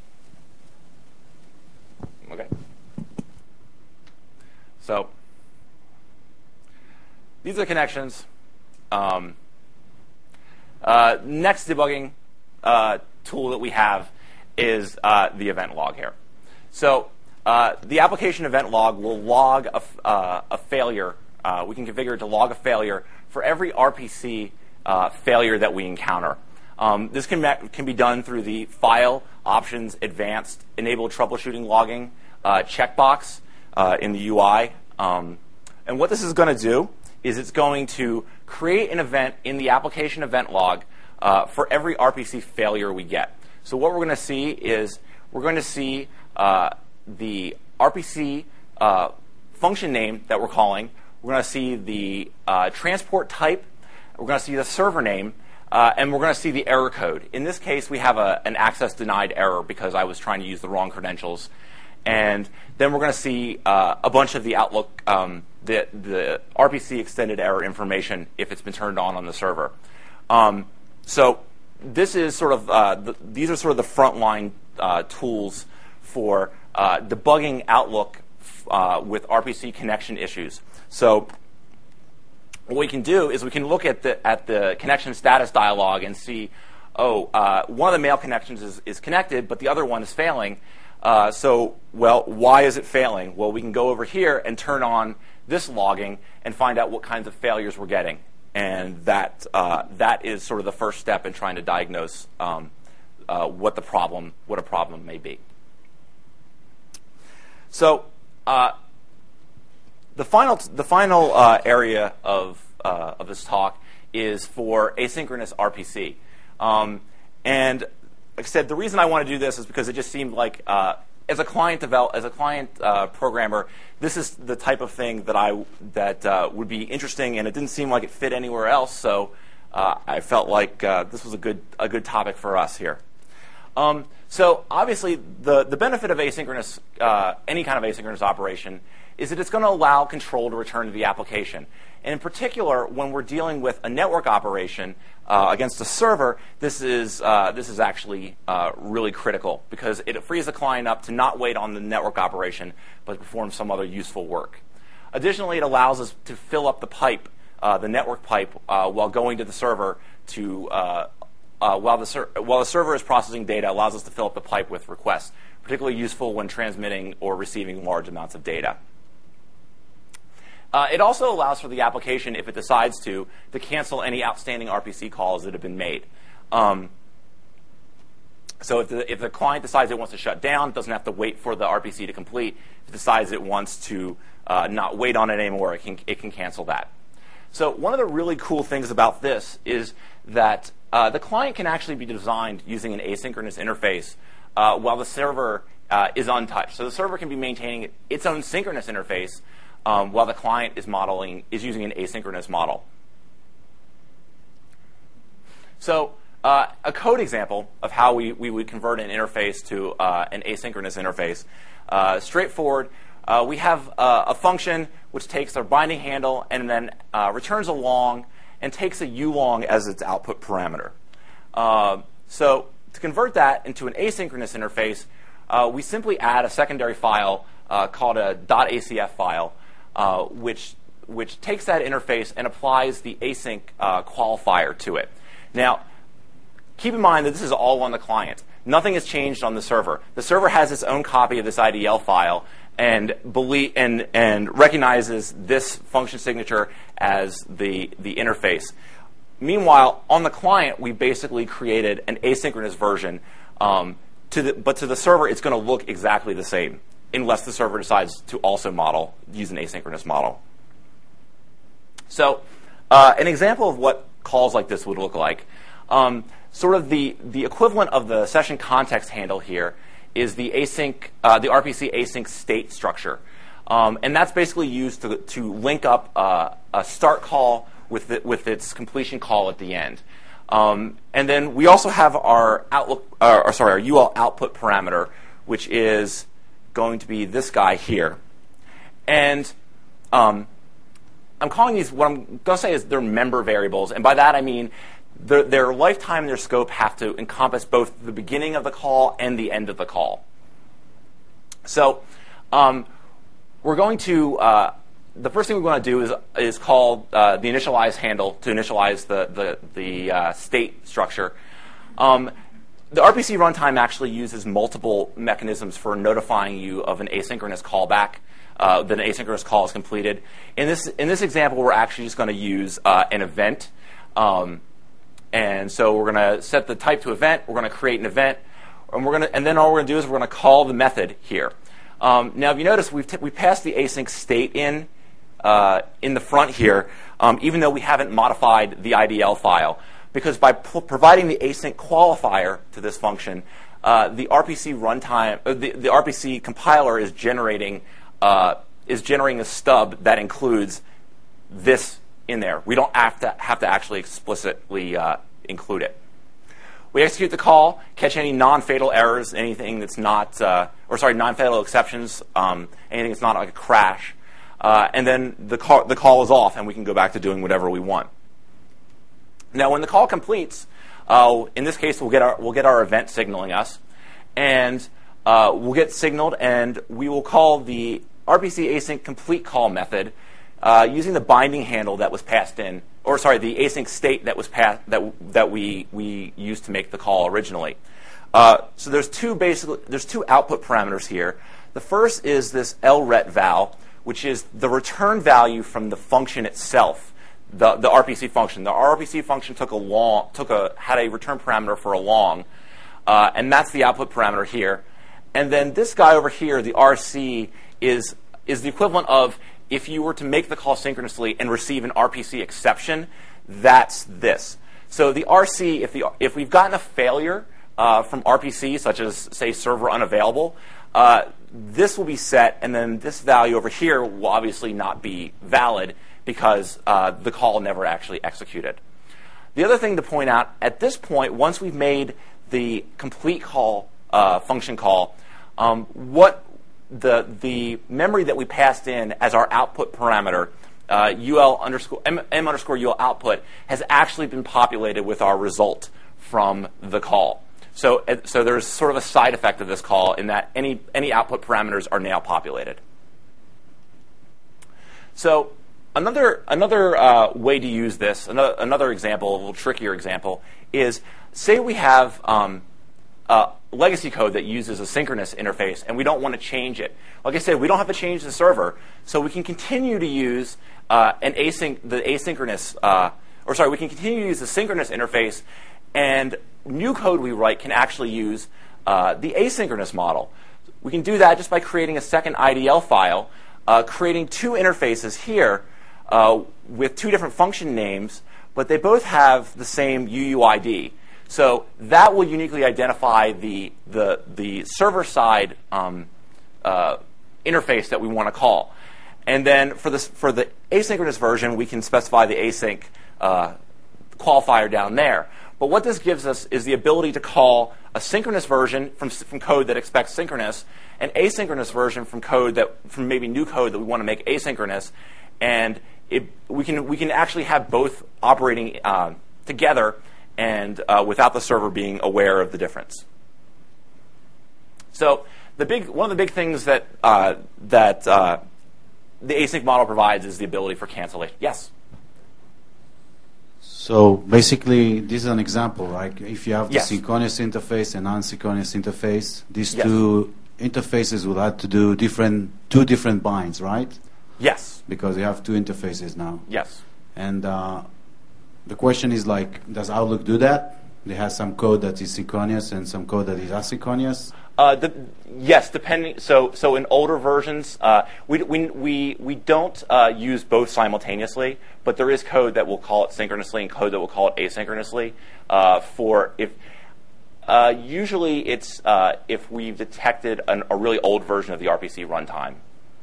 S1: Okay. So these are the connections. Um, uh, next debugging uh, tool that we have is uh, the event log here. So uh, the application event log will log a, f- uh, a failure. Uh, we can configure it to log a failure for every R P C uh, failure that we encounter. Um, this can, ma- can be done through the File, Options, Advanced, Enable Troubleshooting Logging uh, checkbox uh, in the U I. Um, and what this is going to do is it's going to create an event in the application event log uh, for every R P C failure we get. So what we're going to see is we're going to see uh, the R P C uh, function name that we're calling. We're going to see the uh, transport type. We're going to see the server name. Uh, and we're going to see the error code. In this case, we have a, an access denied error because I was trying to use the wrong credentials. And then we're going to see uh, a bunch of the Outlook, um, the, the R P C extended error information if it's been turned on on the server. Um, so this is sort of uh, the, these are sort of the frontline uh, tools for uh, debugging Outlook uh, with R P C connection issues. So what we can do is we can look at the at the connection status dialog and see, oh, uh, one of the mail connections is, is connected, but the other one is failing. Uh, so, well, why is it failing? Well, we can go over here and turn on this logging and find out what kinds of failures we're getting. And that uh, that is sort of the first step in trying to diagnose um, uh, what the problem, what a problem may be. So, uh, the final the final uh, area of uh, of this talk is for asynchronous R P C. Um, and like I said, the reason I want to do this is because it just seemed like, uh, as a client develop, as a client uh, programmer, this is the type of thing that I that uh, would be interesting, and it didn't seem like it fit anywhere else. So uh, I felt like uh, this was a good a good topic for us here. Um, so obviously, the the benefit of asynchronous uh, any kind of asynchronous operation is that it's going to allow control to return to the application. And in particular, when we're dealing with a network operation uh, against a server, this is uh, this is actually uh, really critical because it frees the client up to not wait on the network operation, but perform some other useful work. Additionally, it allows us to fill up the pipe uh, the network pipe uh, while going to the server to uh, uh, while the ser- while the server is processing data, allows us to fill up the pipe with requests. Particularly useful when transmitting or receiving large amounts of data. Uh, it also allows for the application, if it decides to, to cancel any outstanding R P C calls that have been made. Um, so if the, if the client decides it wants to shut down, it doesn't have to wait for the R P C to complete. If it decides it wants to uh, not wait on it anymore, it can, it can cancel that. So one of the really cool things about this is that uh, the client can actually be designed using an asynchronous interface uh, while the server uh, is untouched. So the server can be maintaining its own synchronous interface um, while the client is modeling is using an asynchronous model. So uh, a code example of how we, we would convert an interface to uh, an asynchronous interface. Uh, straightforward. Uh, we have uh, a function which takes our binding handle and then uh, returns a long and takes a ulong as its output parameter. Uh, so to convert that into an asynchronous interface, uh, we simply add a secondary file uh, called a .acf file, uh, which which takes that interface and applies the async uh, qualifier to it. Now, keep in mind that this is all on the client. Nothing has changed on the server. The server has its own copy of this I D L file and believe and and recognizes this function signature as the the interface. Meanwhile, on the client, we basically created an asynchronous version. Um, to the, but to the server, it's going to look exactly the same, unless the server decides to also model, use an asynchronous model. So, uh, an example of what calls like this would look like, um, sort of the the equivalent of the session context handle here is the async, uh, the R P C async state structure, um, and that's basically used to to link up uh, a start call with it, with its completion call at the end. Um, and then we also have our outlook, uh, or sorry, our U L output parameter, which is going to be this guy here. And um, I'm calling these, what I'm going to say is they're member variables. And by that I mean their, their lifetime and their scope have to encompass both the beginning of the call and the end of the call. So um, we're going to... Uh, The first thing we want to do is is call uh, the initialize handle to initialize the the, the uh, state structure. Um, the R P C runtime actually uses multiple mechanisms for notifying you of an asynchronous callback, uh, that an asynchronous call is completed. In this in this example, we're actually just going to use uh, an event, um, and so we're going to set the type to event. We're going to create an event, and we're going to and then all we're going to do is we're going to call the method here. Um, now, if you notice, we've t- we passed the async state in. Uh, in the front here, um, even though we haven't modified the I D L file, because by p- providing the async qualifier to this function, uh, the R P C runtime, uh, the, the R P C compiler is generating uh, is generating a stub that includes this in there. We don't have to have to actually explicitly uh, include it. We execute the call, catch any non-fatal errors, anything that's not, uh, or sorry, non-fatal exceptions, um, anything that's not like a crash. Uh, and then the call, the call is off, and we can go back to doing whatever we want. Now, when the call completes, uh, in this case, we'll get our we'll get our event signaling us, and uh, we'll get signaled, and we will call the R P C async complete call method uh, using the binding handle that was passed in, or sorry, the async state that was passed that that we we used to make the call originally. Uh, so there's two basically there's two output parameters here. The first is this L ret val, which is the return value from the function itself, the, the R P C function. The R P C function took a long, took a had a return parameter for a long, uh, and that's the output parameter here. And then this guy over here, the R C, is is the equivalent of if you were to make the call synchronously and receive an R P C exception, that's this. So the R C, if the if we've gotten a failure uh, from R P C, such as say server unavailable, uh, this will be set, and then this value over here will obviously not be valid because uh, the call never actually executed. The other thing to point out, at this point, once we've made the complete call uh, function call, um, what the the memory that we passed in as our output parameter, uh, ul underscore m, m underscore ul output, has actually been populated with our result from the call. So, so there's sort of a side effect of this call in that any any output parameters are now populated. So another another uh, way to use this, another, another example, a little trickier example, is say we have um, uh, legacy code that uses a synchronous interface, and we don't want to change it. Like I said, we don't have to change the server, so we can continue to use uh, an async, the asynchronous, uh, or sorry, we can continue to use the synchronous interface, and new code we write can actually use uh, the asynchronous model. We can do that just by creating a second I D L file, uh, creating two interfaces here uh, with two different function names, but they both have the same U U I D. So that will uniquely identify the the, the server-side um, uh, interface that we want to call. And then for this for the asynchronous version, we can specify the async uh, qualifier down there. But what this gives us is the ability to call a synchronous version from from code that expects synchronous, an asynchronous version from code that from maybe new code that we want to make asynchronous, and it, we can we can actually have both operating uh, together and uh, without the server being aware of the difference. So the big one of the big things that uh, that uh, the async model provides is the ability for cancellation. Yes.
S2: So basically, this is an example, right? If you have the
S1: Yes.
S2: synchronous interface and non-synchronous interface, these
S1: Yes.
S2: two interfaces will have to do different two different binds, right?
S1: Yes.
S2: Because you have two interfaces now.
S1: Yes.
S2: And uh, the question is like, does Outlook do that? They have some code that is synchronous and some code that is asynchronous.
S1: Uh, the, yes, depending. So, so in older versions, uh, we we we we don't uh, use both simultaneously, but there is code that will call it synchronously and code that will call it asynchronously. Uh, for if uh, usually it's uh, if we've detected an, a really old version of the R P C runtime,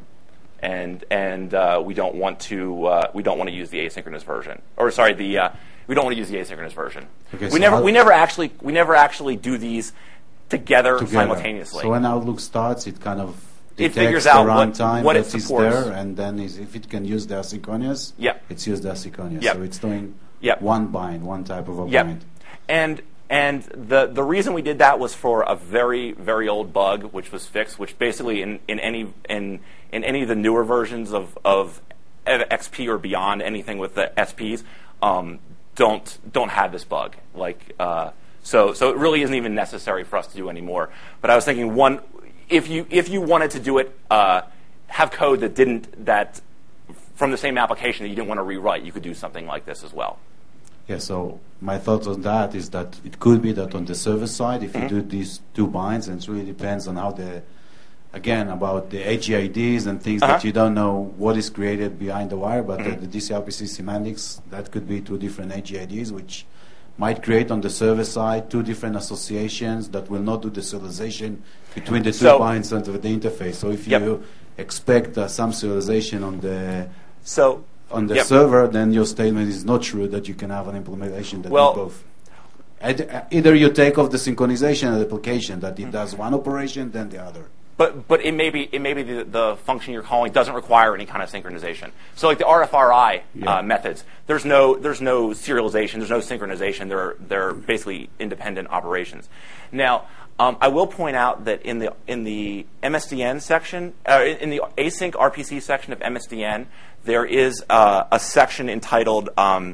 S1: and and uh, we don't want to uh, we don't want to use the asynchronous version, or sorry, the uh, we don't want to use the asynchronous version.
S2: Okay,
S1: we
S2: so
S1: never
S2: how-
S1: we never actually we never actually do these together,
S2: Together.
S1: simultaneously.
S2: So when Outlook starts, it kind of
S1: It
S2: detects
S1: figures
S2: the
S1: out what-
S2: runtime
S1: what it
S2: that is
S1: supports.
S2: there, and then is, if it can use the asynchronous,
S1: Yep.
S2: it's used the asynchronous.
S1: Yep.
S2: So it's doing
S1: Yep.
S2: one bind, one type of a
S1: Yep.
S2: bind.
S1: And and the the reason we did that was for a very very old bug which was fixed, which basically in, in any in in any of the newer versions of of X P or beyond, anything with the S Ps um, don't don't have this bug. Like uh, so so it really isn't even necessary for us to do anymore. But I was thinking one if you if you wanted to do it, uh, have code that didn't that from the same application that you didn't want to rewrite, you could do something like this as well.
S2: Yeah, so my thoughts on that is that it could be that on the server side, if
S1: Mhm.
S2: you do these two binds, and it really depends on how the, again, about the A G I Ds and things
S1: Uh-huh.
S2: that you don't know what is created behind the wire, but
S1: Mhm.
S2: the, the D C R P C semantics, that could be two different A G I Ds, which might create on the server side two different associations that will not do the serialization between the two
S1: So-
S2: binds onto the interface. So if
S1: Yep.
S2: you expect uh, some serialization on the
S1: So
S2: on the
S1: Yep.
S2: server, then your statement is not true that you can have an implementation that
S1: Well-
S2: do both. Ed- Either you take off the synchronization of the application that it does one operation, then the other.
S1: But but it may be it may be the, the function you're calling doesn't require any kind of synchronization. So like the R F R I
S2: Yeah.
S1: uh, methods, there's no there's no serialization, there's no synchronization. They're they're basically independent operations. Now um, I will point out that in the in the M S D N section, uh, in, in the async R P C section of M S D N, there is uh, a section entitled. Um,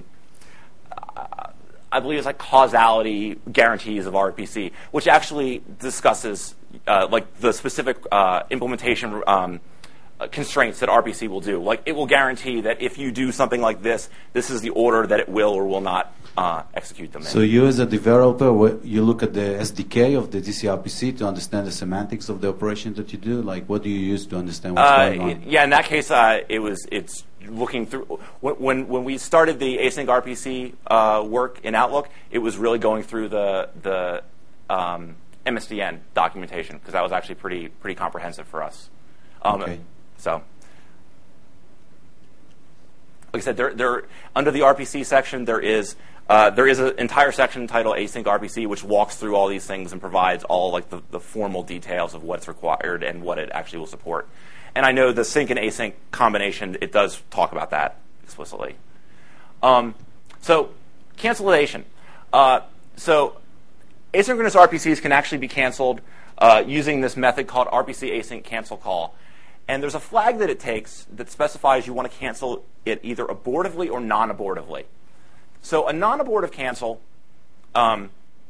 S1: I believe it's like causality guarantees of R P C, which actually discusses uh, like the specific uh, implementation um, uh, constraints that R P C will do. Like it will guarantee that if you do something like this, this is the order that it will or will not uh, execute them in.
S2: So you as a developer, wh- you look at the S D K of the D C R P C to understand the semantics of the operation that you do? Like what do you use to understand what's
S1: Uh,
S2: going on?
S1: it- yeah, in that case, uh, it was it's looking through when when, when we started the async R P C uh, work in Outlook, it was really going through the the um, M S D N documentation because that was actually pretty pretty comprehensive for us. Um,
S2: Okay.
S1: So, like I said, there there under the R P C section there is. Uh, there is an entire section titled Async R P C, which walks through all these things and provides all like the, the formal details of what's required and what it actually will support. And I know the sync and async combination, it does talk about that explicitly. Um, so cancellation. Uh, so asynchronous R P Cs can actually be canceled uh, using this method called R P C async cancel call. And there's a flag that it takes that specifies you want to cancel it either abortively or non-abortively. So a non-abortive cancel, um,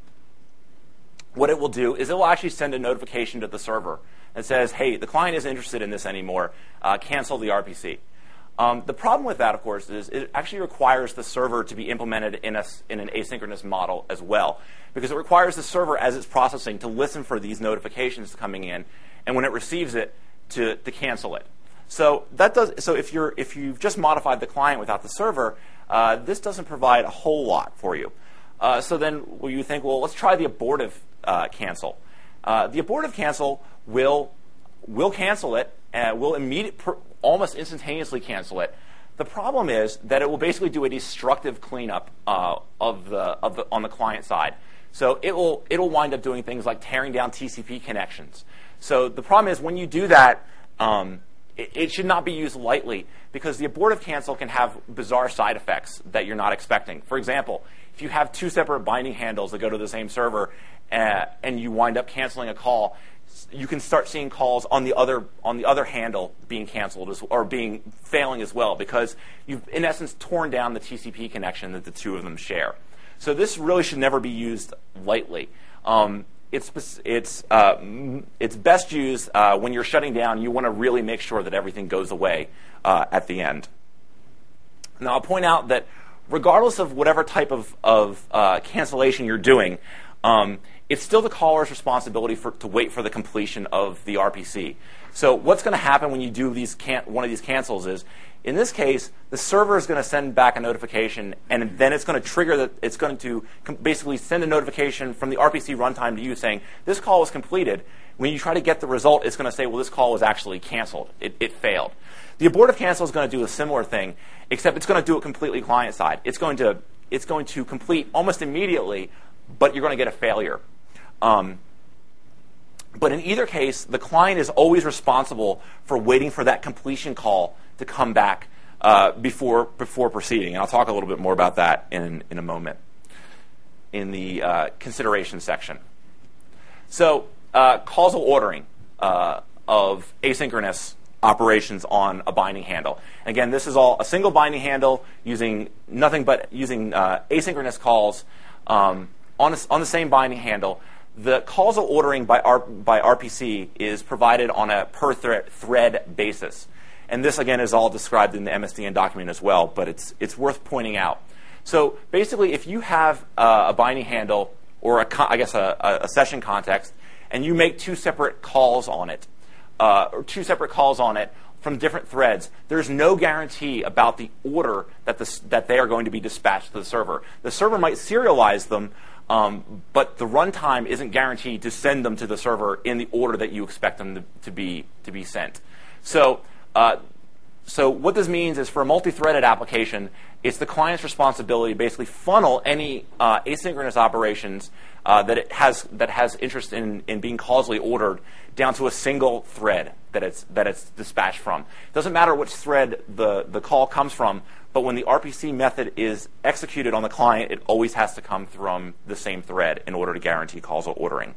S1: what it will do is it will actually send a notification to the server that says, hey, the client isn't interested in this anymore. Uh, cancel the R P C. Um, the problem with that, of course, is it actually requires the server to be implemented in, a, in an asynchronous model as well, because it requires the server, as it's processing, to listen for these notifications coming in, and when it receives it, to, to cancel it. So that does. So if you're if you've just modified the client without the server, uh, this doesn't provide a whole lot for you. Uh, so then well, you think, well, let's try the abortive uh, cancel. Uh, the abortive cancel will will cancel it and will immediate, per, almost instantaneously cancel it. The problem is that it will basically do a destructive cleanup uh, of the of the on the client side. So it will it will wind up doing things like tearing down T C P connections. So the problem is when you do that, um, it, it should not be used lightly, because the abortive cancel can have bizarre side effects that you're not expecting. For example, if you have two separate binding handles that go to the same server uh, and you wind up canceling a call, you can start seeing calls on the other on the other handle being canceled as, or being failing as well, because you've in essence torn down the T C P connection that the two of them share. So this really should never be used lightly. Um, it's it's uh, it's best used uh, when you're shutting down. You want to really make sure that everything goes away uh, at the end. Now I'll point out that regardless of whatever type of of uh, cancellation you're doing, um, it's still the caller's responsibility for, to wait for the completion of the R P C. So what's going to happen when you do these can, one of these cancels is, in this case, the server is going to send back a notification, and then it's going to trigger that it's going to com- basically send a notification from the R P C runtime to you saying this call was completed. When you try to get the result, it's going to say, well, this call was actually canceled. It, it failed. The abortive cancel is going to do a similar thing, except it's going to do it completely client side. It's going to it's going to complete almost immediately, but you're going to get a failure. Um, but in either case, the client is always responsible for waiting for that completion call to come back uh, before before proceeding. And I'll talk a little bit more about that in, in a moment in the uh, consideration section. So uh, causal ordering uh, of asynchronous operations on a binding handle. Again, this is all a single binding handle using nothing but using uh, asynchronous calls um, on, a, on the same binding handle. The causal ordering by, R, by R P C is provided on a per thread, thread basis. And this, again, is all described in the M S D N document as well, but it's, it's worth pointing out. So basically, if you have uh, a binding handle or, a con- I guess, a, a session context, and you make two separate calls on it, uh, or two separate calls on it from different threads, there's no guarantee about the order that, the, that they are going to be dispatched to the server. The server might serialize them, Um, but the runtime isn't guaranteed to send them to the server in the order that you expect them to, to be to be sent. So, uh, so what this means is for a multi-threaded application, it's the client's responsibility to basically funnel any uh, asynchronous operations uh, that it has that has interest in, in being causally ordered down to a single thread that it's that it's dispatched from. It doesn't matter which thread the the call comes from. But when the R P C method is executed on the client, it always has to come from the same thread in order to guarantee causal ordering.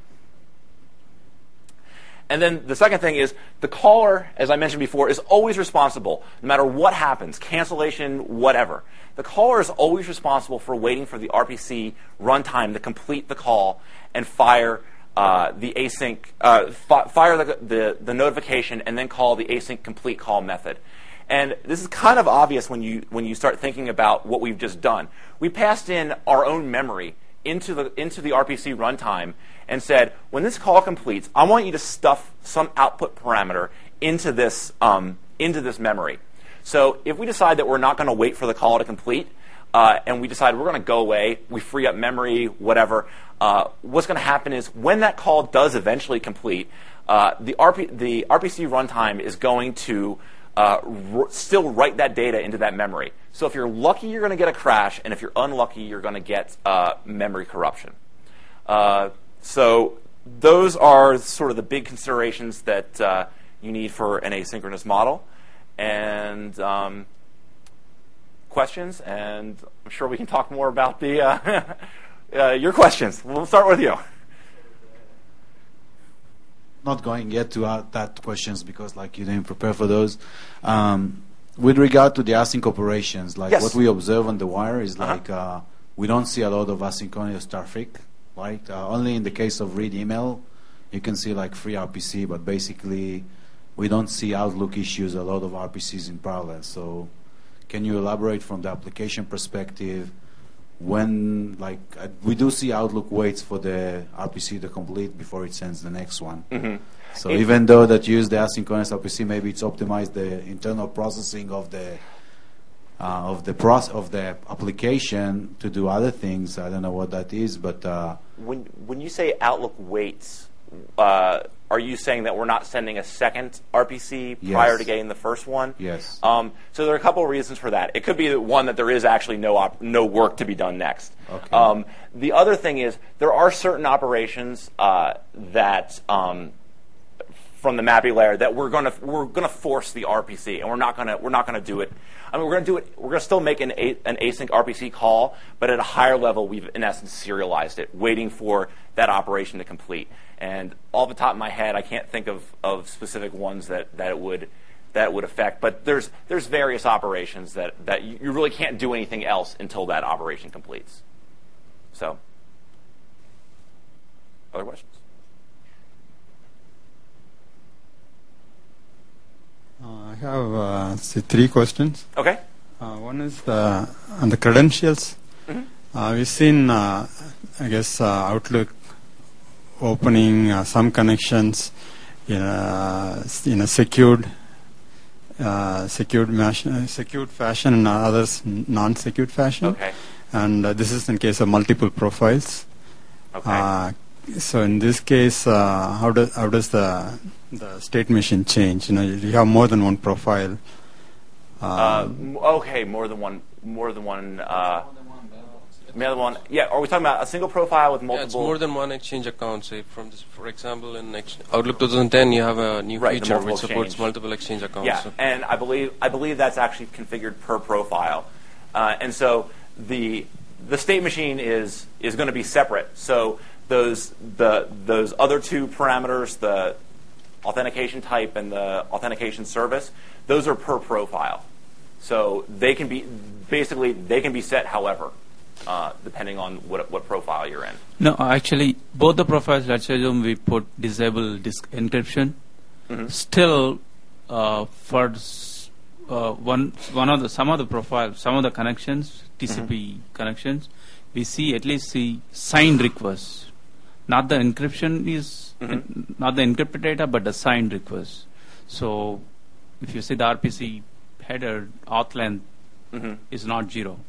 S1: And then the second thing is the caller, as I mentioned before, is always responsible, no matter what happens, cancellation, whatever. The caller is always responsible for waiting for the R P C runtime to complete the call and fire uh, the async, uh, fi- fire the, the, the notification and then call the async complete call method. And this is kind of obvious when you when you start thinking about what we've just done. We passed in our own memory into the into the R P C runtime and said, when this call completes, I want you to stuff some output parameter into this um, into this memory. So if we decide that we're not going to wait for the call to complete, uh, and we decide we're going to go away, we free up memory, whatever, uh, what's going to happen is when that call does eventually complete, uh, the R P the R P C runtime is going to Uh, r- still write that data into that memory. So if you're lucky, you're going to get a crash, and if you're unlucky, you're going to get uh, memory corruption. Uh, so those are sort of the big considerations that uh, you need for an asynchronous model. And um, questions, and I'm sure we can talk more about the uh, uh, your questions. We'll start with you.
S2: not going yet to uh, that questions because like you didn't prepare for those. Um, with regard to the async operations, like
S1: Yes.
S2: what we observe on the wire is
S1: Uh-huh.
S2: like uh, we don't see a lot of asynchronous traffic. Right? Uh, only in the case of read email, you can see like free R P C, but basically we don't see Outlook issues a lot of R P Cs in parallel. So can you elaborate from the application perspective? When, like, uh, we do see Outlook waits for the R P C to complete before it sends the next one.
S1: Mm-hmm.
S2: So
S1: It-
S2: even though that you use the asynchronous R P C, maybe it's optimized the internal processing of the uh, of the proce- of the application to do other things. I don't know what that is, but uh,
S1: When when you say Outlook waits, uh, are you saying that we're not sending a second R P C prior
S2: Yes.
S1: to getting the first one?
S2: yes.
S1: Um, so there are a couple of reasons for that. It could be that, one, that there is actually no op- no work to be done next.
S2: Okay.
S1: Um, the other thing is there are certain operations uh, that um, from the mapping layer that we're going to we're going to force the R P C, and we're not going to we're not going to do it. I mean, we're going to do it. We're going to still make an a, an async R P C call, but at a higher level, we've in essence serialized it, waiting for that operation to complete. And off the top of my head, I can't think of, of specific ones that, that it would that it would affect. But there's there's various operations that, that you, you really can't do anything else until that operation completes. So, other questions?
S3: Uh, I have uh, say three questions.
S1: Okay.
S3: Uh, one is the, on the credentials.
S1: Mm-hmm.
S3: Uh, we've seen, uh, I guess, uh, Outlook opening uh, some connections in a, in a secured, uh, secured, mash- uh, secured fashion, and others n- non-secured fashion.
S1: Okay.
S3: And uh, this is in case of multiple profiles.
S1: Okay.
S3: Uh, so in this case, uh, how does how does the the state machine change? You know, you have more than one profile.
S1: Uh,
S3: Um,
S1: m- okay, more than one, more than one, uh, more than one. Yeah, are we talking about a single profile with
S8: Yeah,
S1: multiple?
S8: it's more than one Exchange account. Say, from this, for example, in Ex- Outlook twenty ten, you have a new
S1: Right, the
S8: feature
S1: multiple
S8: which supports
S1: Exchange.
S8: multiple Exchange accounts.
S1: Yeah,
S8: So-
S1: and I believe I believe that's actually configured per profile, uh, and so the the state machine is is going to be separate. So those the those other two parameters, the authentication type and the authentication service, those are per profile. So they can be basically they can be set however, uh, depending on what what profile you're in.
S9: No, actually, both the profiles, let's assume we put disable disk encryption.
S1: Mhm.
S9: Still, uh, for s- uh, one one of the some of the profiles, some of the connections, T C P connections, we see at least the signed requests. Not the encryption is
S1: Mhm.
S9: not the encrypted data, but the signed request. So, if you see the R P C header auth length
S1: Mm-hmm.
S9: is not zero.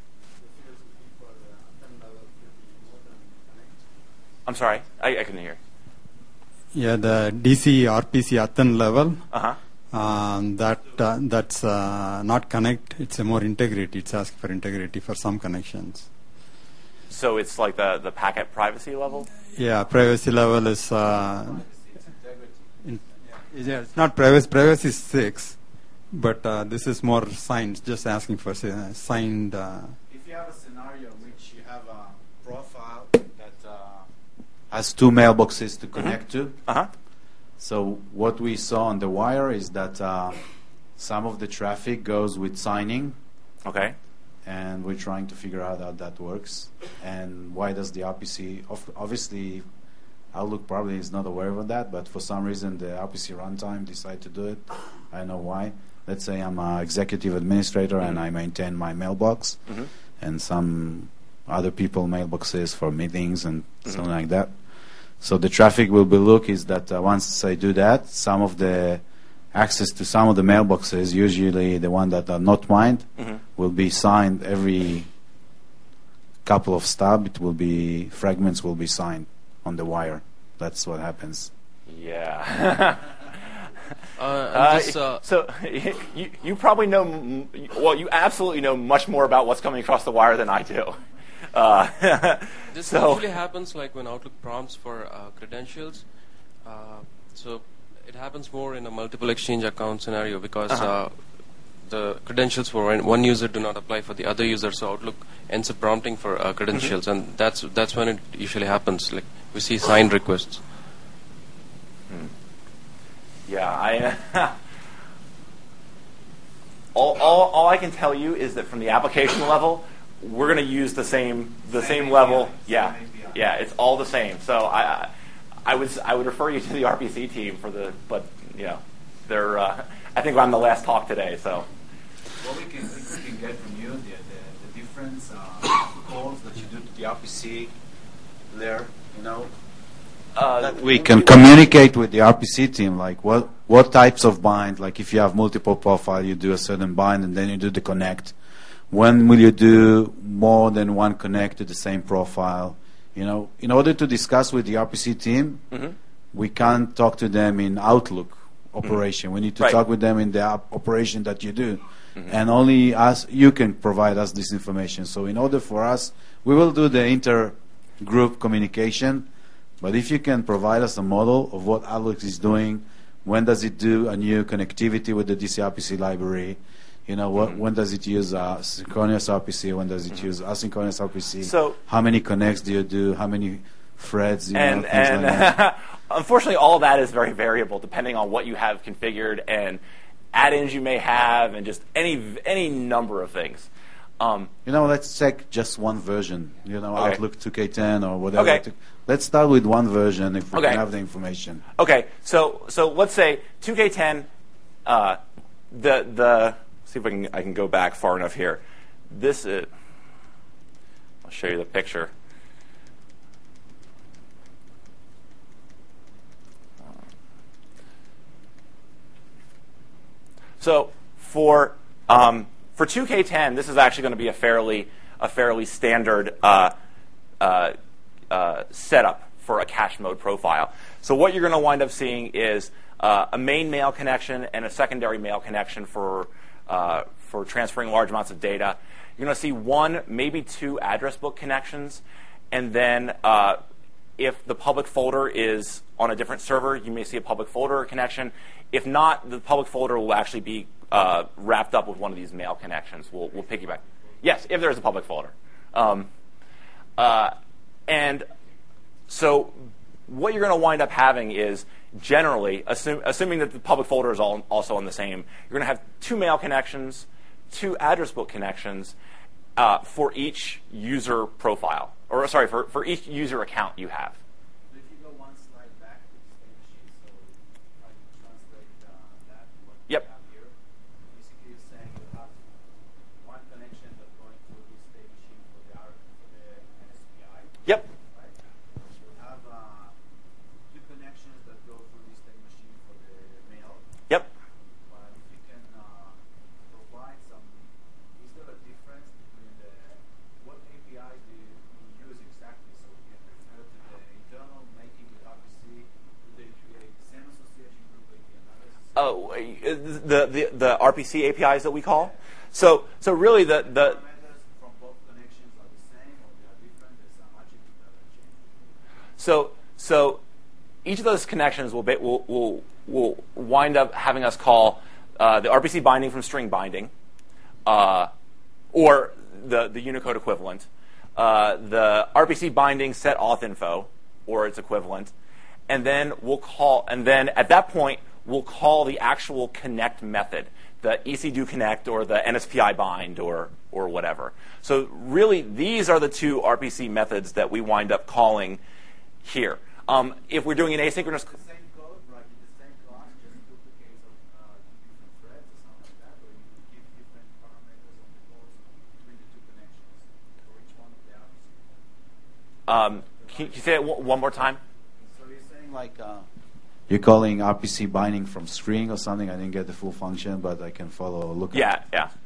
S1: I'm sorry, I, I couldn't hear.
S3: Yeah, the D C R P C Athan level,
S1: Uh huh.
S3: um, that uh, that's uh, not connect. It's a more integrity. It's asking for integrity for some connections.
S1: So it's like the the packet privacy level.
S3: Yeah, privacy level is. Uh, in, yeah, it's not privacy. Privacy is six, but uh, this is more signed. Just asking for uh, signed. Uh,
S2: If you have a scenario in which you have a profile that uh, has two mailboxes to connect to,
S1: Uh huh.
S2: so what we saw on the wire is that uh, some of the traffic goes with signing,
S1: Okay.
S2: and we're trying to figure out how that works and why does the R P C. Of, obviously, Outlook probably is not aware of that, but for some reason the R P C runtime decided to do it. I don't know why. Let's say I'm an executive administrator and I maintain my mailbox,
S1: Mhm.
S2: and some other people mailboxes for meetings and
S1: Mhm.
S2: something like that. So the traffic will be look is that uh, once I do that, some of the access to some of the mailboxes, usually the one that are not mine,
S1: Mhm.
S2: will be signed every couple of stub. It will be fragments will be signed on the wire. That's what happens.
S1: Yeah.
S8: Uh, and
S1: Uh,
S8: this, uh,
S1: so you you probably know m- well you absolutely know much more about what's coming across the wire than I do. Uh,
S8: This
S1: so
S8: usually happens like when Outlook prompts for uh, credentials. Uh, so it happens more in a multiple exchange account scenario because
S1: Uh-huh.
S8: uh, the credentials for one- one user do not apply for the other user. So Outlook ends up prompting for uh, credentials,
S1: Mm-hmm.
S8: and that's that's when it usually happens. Like we see signed requests.
S1: Yeah, I. all, all, all I can tell you is that from the application level, we're going to use the same the same, same level.
S4: A P I.
S1: Yeah,
S4: Same A P I.
S1: yeah, it's all the same. So I, I would I would refer you to the R P C team for the, but you know, they're. Uh, I think I'm the last talk today. So.
S4: What we can we can get from you the the, the different uh, calls that you do to the R P C layer, you know.
S1: Uh,
S2: That we can communicate with the R P C team, like what what types of bind, like if you have multiple profile, you do a certain bind and then you do the connect. When will you do more than one connect to the same profile? You know, in order to discuss with the R P C team,
S1: mm-hmm.
S2: we can't talk to them in Outlook operation. Mm-hmm. We need to
S1: right.
S2: talk with them in the op- operation that you do. Mm-hmm. And only us, you can provide us this information. So in order for us, we will do the inter-group communication. But if you can provide us a model of what Outlook is doing, when does it do a new connectivity with the D C R P C library? You know, what, mm-hmm. when does it use uh, synchronous R P C? When does it mm-hmm. use asynchronous R P C?
S1: So,
S2: how many connects do you do? How many threads? You
S1: and
S2: know, things
S1: and
S2: like that.
S1: Unfortunately, all of that is very variable depending on what you have configured and add-ins you may have, and just any any number of things. Um,
S2: you know, let's check just one version. You know,
S1: okay.
S2: Outlook two K ten or whatever.
S1: Okay.
S2: Let's start with one version if we
S1: okay.
S2: can have the information.
S1: Okay, so so let's say two K ten. Uh, the the see if I can I can go back far enough here. This is. I'll show you the picture. So for um, for two K ten, this is actually going to be a fairly a fairly standard uh, uh, uh, setup for a cache mode profile. So what you're going to wind up seeing is uh, a main mail connection and a secondary mail connection for uh, for transferring large amounts of data. You're going to see one, maybe two address book connections, and then uh, if the public folder is on a different server, you may see a public folder connection. If not, the public folder will actually be uh, wrapped up with one of these mail connections. We'll, we'll piggyback. Yes, if there's a public folder. Um, uh, and so what you're going to wind up having is generally, assume, assuming that the public folder is all, also on the same, you're going to have two mail connections, two address book connections uh, for each user profile, or sorry, for, for each user account you have.
S4: If you go one slide back to the state machine, so I can translate uh, that to what
S1: yep.
S4: we have here. Basically, you're saying you have one connection that's going through the state machine for the, R- for the N S P I.
S1: Yep.
S4: Right? You have uh, two connections that go through the state machine for the mail.
S1: Yep.
S4: But if you can uh, provide some, is there a difference between the, what A P I do you use exactly so we can refer to the internal making with R P C? Do they create the same association group A P I analysis?
S1: Oh, the, the the R P C A P Is that we call. So so really the the
S4: Parameters from both connections are the same or they are different? There's some attribute that are changing.
S1: so so each of those connections will be, will will will wind up having us call uh, the R P C binding from string binding, uh, or the the Unicode equivalent, uh, the R P C binding set auth info or its equivalent, and then we'll call and then at that point we'll call the actual connect method, the E C do connect or the N S P I bind or or whatever. So really, these are the two R P C methods that we wind up calling here. Um, if we're doing an asynchronous,
S4: The same code, right? In the same class, just duplicates of uh, two different threads or something like that, or you give different parameters on the calls between the two connections for each one of the R P C.
S1: um, can, can you say it w- one more time?
S4: So you're saying
S2: Like uh, you're calling R P C binding from string or something. I didn't get the full function, but I can follow. Look.
S1: Yeah,
S2: up.
S1: yeah.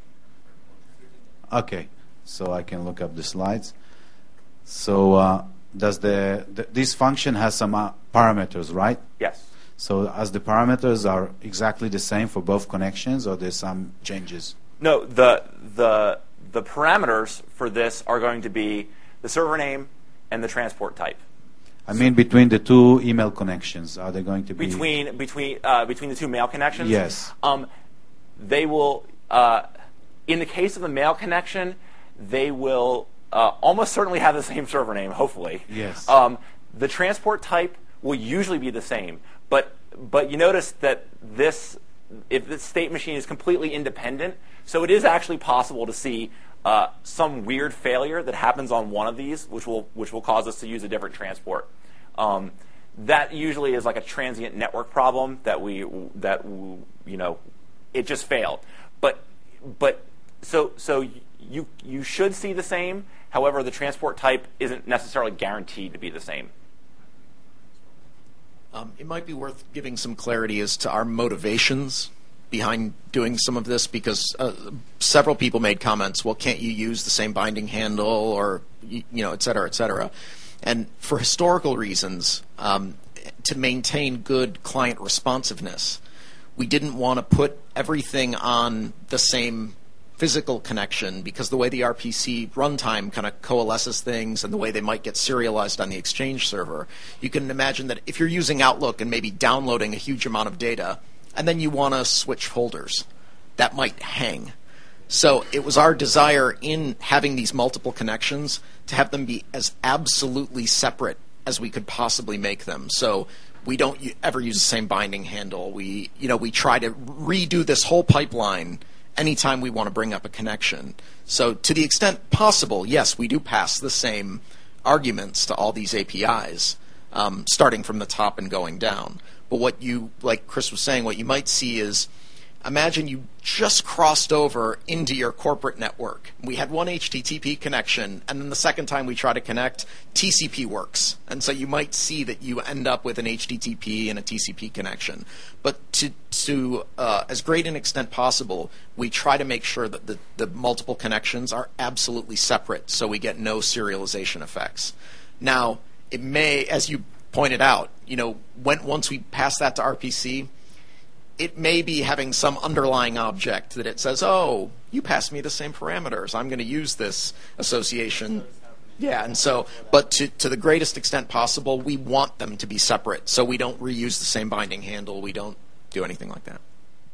S2: Okay, so I can look up the slides. So uh, does the, the this function has some uh, parameters, right?
S1: Yes.
S2: So as the parameters are exactly the same for both connections, or there's some changes?
S1: No, the the the parameters for this are going to be the server name and the transport type.
S2: I mean, between the two email connections, are they going to be
S1: Between between uh, between the two mail connections.
S2: Yes.
S1: Um, they will. Uh, in the case of a mail connection, they will uh, almost certainly have the same server name. Hopefully.
S2: Yes.
S1: Um, the transport type will usually be the same, but but you notice that this, if the state machine is completely independent, so it is actually possible to see uh, some weird failure that happens on one of these, which will which will cause us to use a different transport. Um, that usually is like a transient network problem that we that you know it just failed. But but so so you you should see the same. However, the transport type isn't necessarily guaranteed to be the same.
S7: Um, it might be worth giving some clarity as to our motivations behind doing some of this, because uh, several people made comments, well, can't you use the same binding handle, or, you, you know, et cetera, et cetera. And for historical reasons, um, to maintain good client responsiveness, we didn't want to put everything on the same physical connection, because the way the R P C runtime kind of coalesces things and the way they might get serialized on the Exchange server, you can imagine that if you're using Outlook and maybe downloading a huge amount of data, and then you want to switch folders, that might hang. So it was our desire in having these multiple connections to have them be as absolutely separate as we could possibly make them. So we don't ever use the same binding handle. We, you know, we try to redo this whole pipeline anytime we want to bring up a connection. So to the extent possible, yes, we do pass the same arguments to all these A P Is, um, starting from the top and going down. But what you, like Chris was saying, what you might see is, imagine you just crossed over into your corporate network. We had one H T T P connection, and then the second time we try to connect, T C P works. And so you might see that you end up with an H T T P and a T C P connection. But to, to uh, as great an extent possible, we try to make sure that the, the multiple connections are absolutely separate so we get no serialization effects. Now, it may, as you pointed out, you know, when, once we pass that to R P C, it may be having some underlying object that it says, oh, you passed me the same parameters, I'm going to use this association. Yeah, and so, but to, to the greatest extent possible, we want them to be separate, so we don't reuse the same binding handle, we don't do anything like that.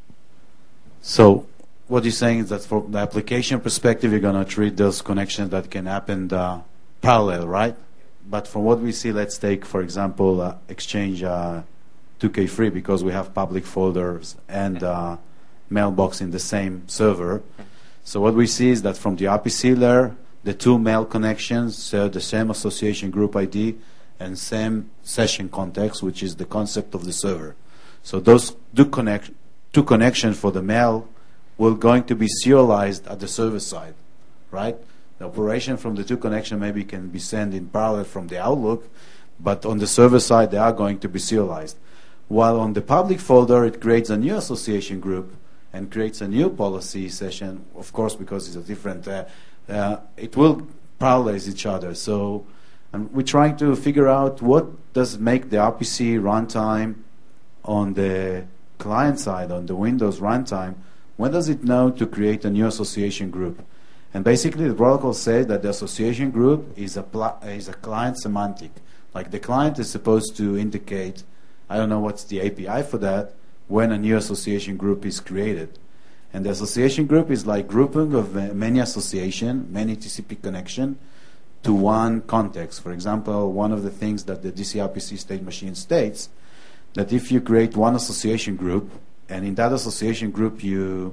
S2: So what you're saying is that from the application perspective, you're going to treat those connections that can happen uh, parallel, right? But from what we see, let's take, for example, uh, Exchange uh, two K three, because we have public folders and uh, mailbox in the same server. So what we see is that from the R P C layer, the two mail connections share the same association group I D and same session context, which is the concept of the server. So those two, connect, two connections for the mail will going to be serialized at the server side, right? The operation from the two connections maybe can be sent in parallel from the Outlook, but on the server side, they are going to be serialized. While on the public folder, it creates a new association group and creates a new policy session, of course, because it's a different, uh, uh, it will parallelize each other. So um, we're trying to figure out what does make the R P C runtime on the client side, on the Windows runtime, when does it know to create a new association group? And basically, the protocol says that the association group is a, pl- is a client semantic. Like the client is supposed to indicate, I don't know what's the A P I for that, when a new association group is created. And the association group is like grouping of many association, many T C P connection to one context. For example, one of the things that the D C R P C state machine states, that if you create one association group, and in that association group you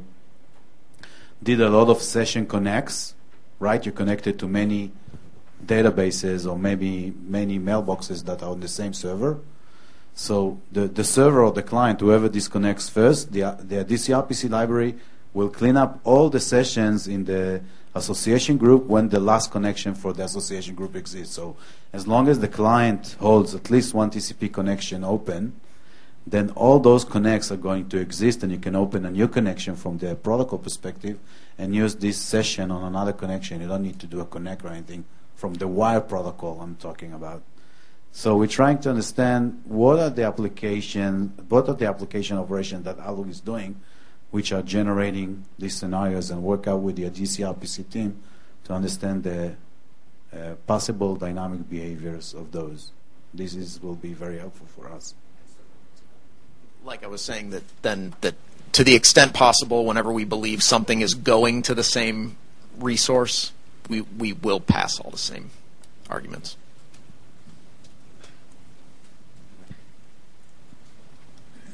S2: did a lot of session connects, right? You connected to many databases or maybe many mailboxes that are on the same server. So the, the server or the client, whoever disconnects first, the, the D C R P C library will clean up all the sessions in the association group when the last connection for the association group exists. So as long as the client holds at least one T C P connection open, then all those connects are going to exist, and you can open a new connection from the protocol perspective and use this session on another connection. You don't need to do a connect or anything from the wire protocol I'm talking about. So we're trying to understand what are the application, what are the application operations that Outlook is doing, which are generating these scenarios, and work out with the D C R P C team to understand the uh, possible dynamic behaviors of those. This is will be very helpful for us.
S7: Like I was saying, that then that to the extent possible, whenever we believe something is going to the same resource, we, we will pass all the same arguments.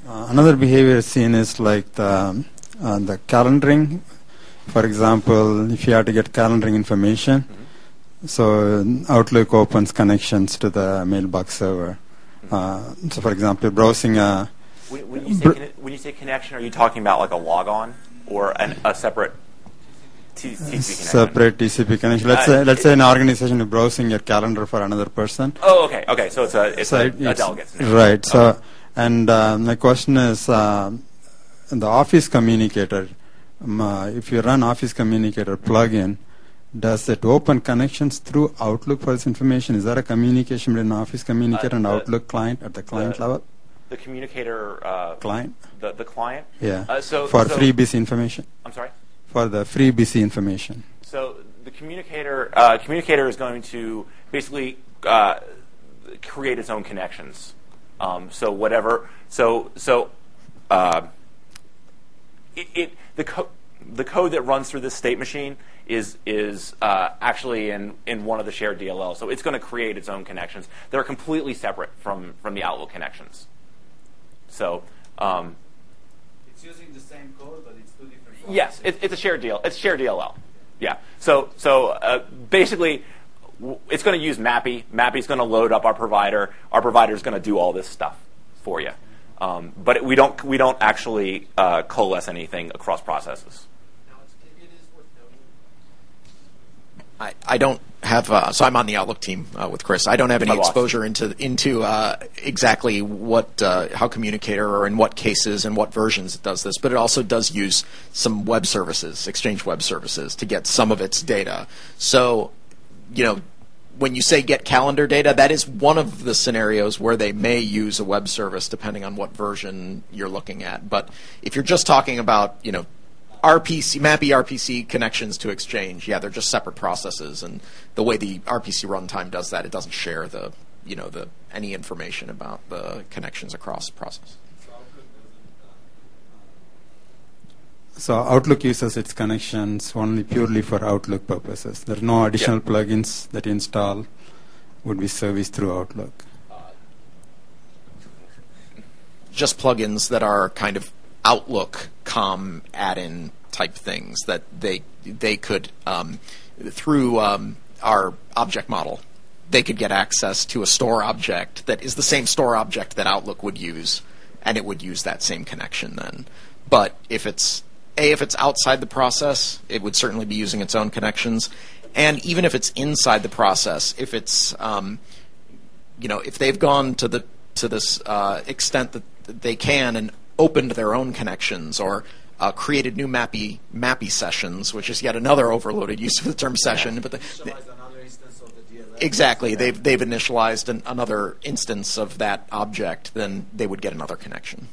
S3: Uh, another behavior seen is like the, uh, the calendaring. For example, if you have to get calendaring information, mm-hmm. so Outlook opens connections to the mailbox server. Mm-hmm. Uh, so, for example, browsing a...
S1: When, when, you say br- when you say connection, are you talking about like a logon or an, a separate T- T C P connection?
S3: Separate T C P connection. Let's uh, say let's say an organization is browsing your calendar for another person.
S1: Oh, okay, okay. So it's a it's
S3: so
S1: a,
S3: it,
S1: a
S3: it's,
S1: delegate.
S3: Right.
S1: Okay.
S3: So, and uh, my question is, uh, the Office Communicator. Um, uh, if you run Office Communicator plugin, does it open connections through Outlook for this information? Is there a communication between Office Communicator uh, and Outlook client at the client
S1: the,
S3: level?
S1: The communicator uh,
S3: client.
S1: The the client.
S3: Yeah.
S1: Uh, so
S3: for
S1: so,
S3: FreeBSD information.
S1: I'm sorry.
S3: For the FreeBSD information.
S1: So the communicator uh, communicator is going to basically uh, create its own connections. Um, so whatever. So so uh, it, it the code the code that runs through this state machine is is uh, actually in, in one of the shared D L Ls. So it's going to create its own connections. They're completely separate from from the Outlook connections. So. Um,
S4: it's using the same code, but it's two different files.
S1: Yes, it, it's a shared deal. It's shared D L L. Yeah. So so uh, basically, w- it's going to use Mappy. Mappy's going to load up our provider. Our provider is going to do all this stuff for you. Um, but it, we don't we don't actually uh, coalesce anything across processes.
S7: Now, it's, it is worth noting. I, I don't have uh, so I'm on the Outlook team uh, with Chris. I don't have any exposure into into uh, exactly what uh, how Communicator or in what cases and what versions it does this, but it also does use some web services, Exchange Web Services, to get some of its data. So, you know, when you say get calendar data, that is one of the scenarios where they may use a web service depending on what version you're looking at. But if you're just talking about, you know, R P C, Mappy R P C connections to Exchange, yeah, they're just separate processes, and the way the R P C runtime does that, it doesn't share the, you know, the any information about the connections across the process.
S3: So Outlook uses its connections only purely for Outlook purposes. There are no additional yeah. plugins that you install would be serviced through Outlook.
S7: Just plugins that are kind of Outlook com add-in type things that they they could um, through um, our object model, they could get access to a store object that is the same store object that Outlook would use, and it would use that same connection then. But if it's a if it's outside the process, it would certainly be using its own connections, and even if it's inside the process, if it's um, you know if they've gone to the to this uh, extent that they can and opened their own connections or uh, created new Mappy Mappy sessions, which is yet another overloaded use of the term session. But the, the, exactly, they've they've initialized an, another instance of that object, then they would get another connection.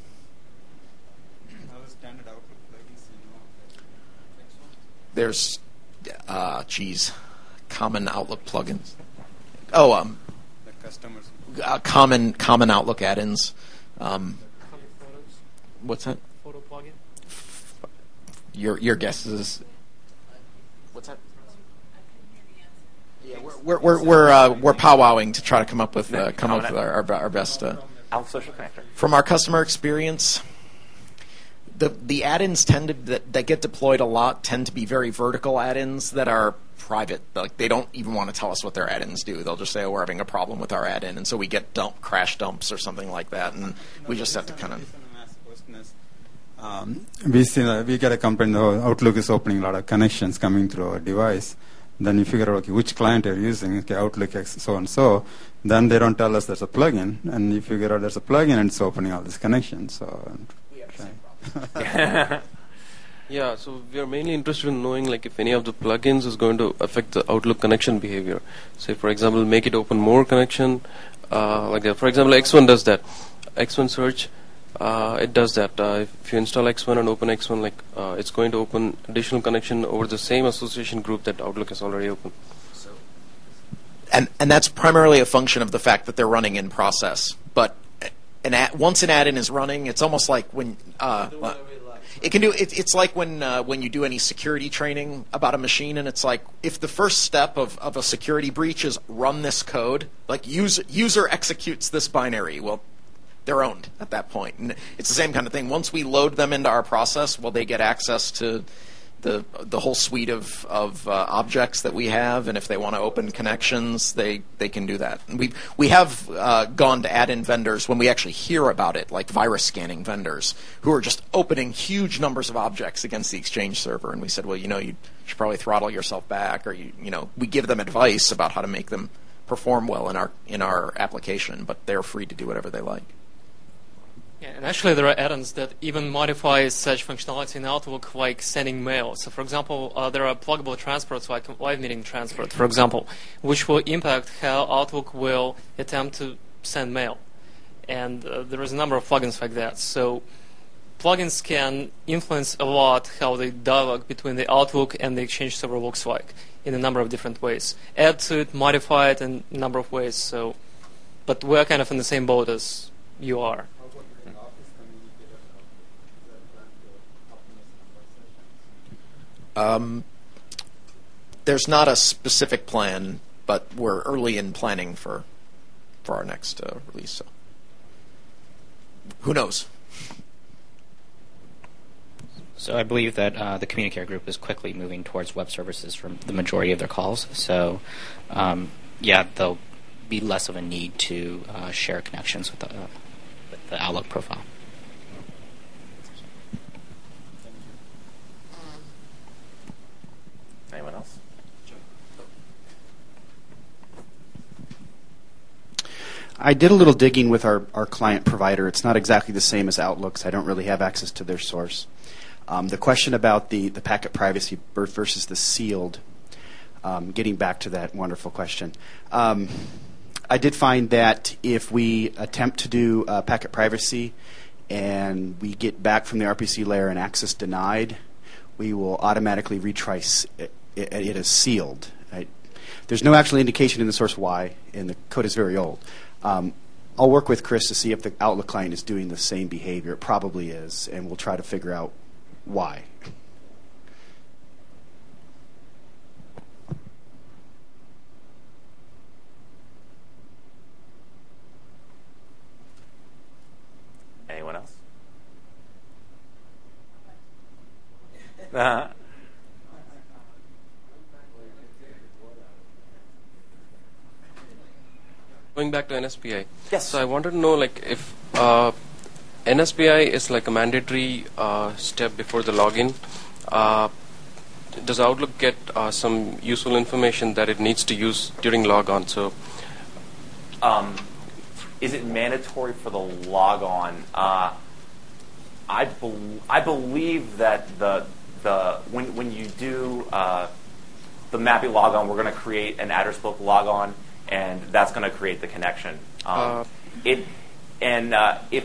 S7: There's, uh, geez, common Outlook plugins. Oh, um,
S3: the customers.
S7: Uh, common common Outlook add-ins. Um, What's that?
S8: Photo plugin.
S7: Your your guess is. What's that? Yeah, we're we're we're we're, uh, we're powwowing to try to come up with uh, come up with our our, our best. Uh,
S1: Outlook Social Connector.
S7: From our customer experience, the the add-ins tend to that, that get deployed a lot tend to be very vertical add-ins that are private. Like they don't even want to tell us what their add-ins do. They'll just say, "Oh, we're having a problem with our add-in," and so we get dump crash dumps or something like that, and we just have to kind of.
S3: Um, we see that we get a complaint. Oh, Outlook is opening a lot of connections coming through our device. Then you figure out okay, which client you're using. Okay, Outlook X, so and so. Then they don't tell us there's a plugin, and you figure out there's a plugin and it's opening all these connections. So.
S7: We have the same problem.
S8: Yeah, so we are mainly interested in knowing like if any of the plugins is going to affect the Outlook connection behavior. Say, for example, make it open more connection. Uh, like that. For example, X one does that. X one search. Uh, it does that. Uh, if you install X one and open X one, like uh, it's going to open additional connection over the same association group that Outlook has already opened.
S7: So, and and that's primarily a function of the fact that they're running in process. But an ad, once an add-in is running, it's almost like when uh, uh, it can do. It, it's like when uh, when you do any security training about a machine, and it's like if the first step of, of a security breach is run this code, like user user executes this binary. Well. they're owned at that point. And it's the same kind of thing. Once we load them into our process, well, they get access to the the whole suite of of uh, objects that we have, and if they want to open connections, they, they can do that. And we we have uh, gone to add in vendors when we actually hear about it, like virus scanning vendors who are just opening huge numbers of objects against the Exchange server, and we said, well, you know, you should probably throttle yourself back, or you you know, we give them advice about how to make them perform well in our in our application, but they're free to do whatever they like.
S10: Yeah, and actually there are add-ons that even modify such functionality in Outlook, like sending mail. So, for example, uh, there are pluggable transports, like live meeting transport, for example, which will impact how Outlook will attempt to send mail. And uh, there is a number of plugins like that. So, plugins can influence a lot how the dialogue between the Outlook and the Exchange server looks like in a number of different ways. Add to it, modify it in a number of ways. So, but we're kind of in the same boat as you are.
S7: Um, there's not a specific plan, but we're early in planning for for our next uh, release. So who knows?
S11: So I believe that uh, the Communicator group is quickly moving towards web services for the majority of their calls. So um, yeah, there'll be less of a need to uh, share connections with the, uh, with the Outlook profile.
S1: Anyone else?
S5: I did a little digging with our, our client provider. It's not exactly the same as Outlook, so I don't really have access to their source. Um, the question about the, the packet privacy versus the sealed, um, getting back to that wonderful question. Um, I did find that if we attempt to do uh, packet privacy and we get back from the R P C layer and access denied, we will automatically retry it, it, it as sealed. Right? There's no actual indication in the source why, and the code is very old. Um, I'll work with Chris to see if the Outlook client is doing the same behavior. It probably is, and we'll try to figure out why.
S1: Anyone else? Uh-huh.
S8: Going back to N S P I.
S1: Yes.
S8: So I wanted to know, like, if uh, N S P I is like a mandatory uh, step before the login, uh, does Outlook get uh, some useful information that it needs to use during logon? So,
S1: um, is it mandatory for the logon? Uh, I bel- I believe that the the when when you do uh, the mapping logon, we're going to create an address book logon, and that's going to create the connection. Um,
S8: uh,
S1: it and uh, if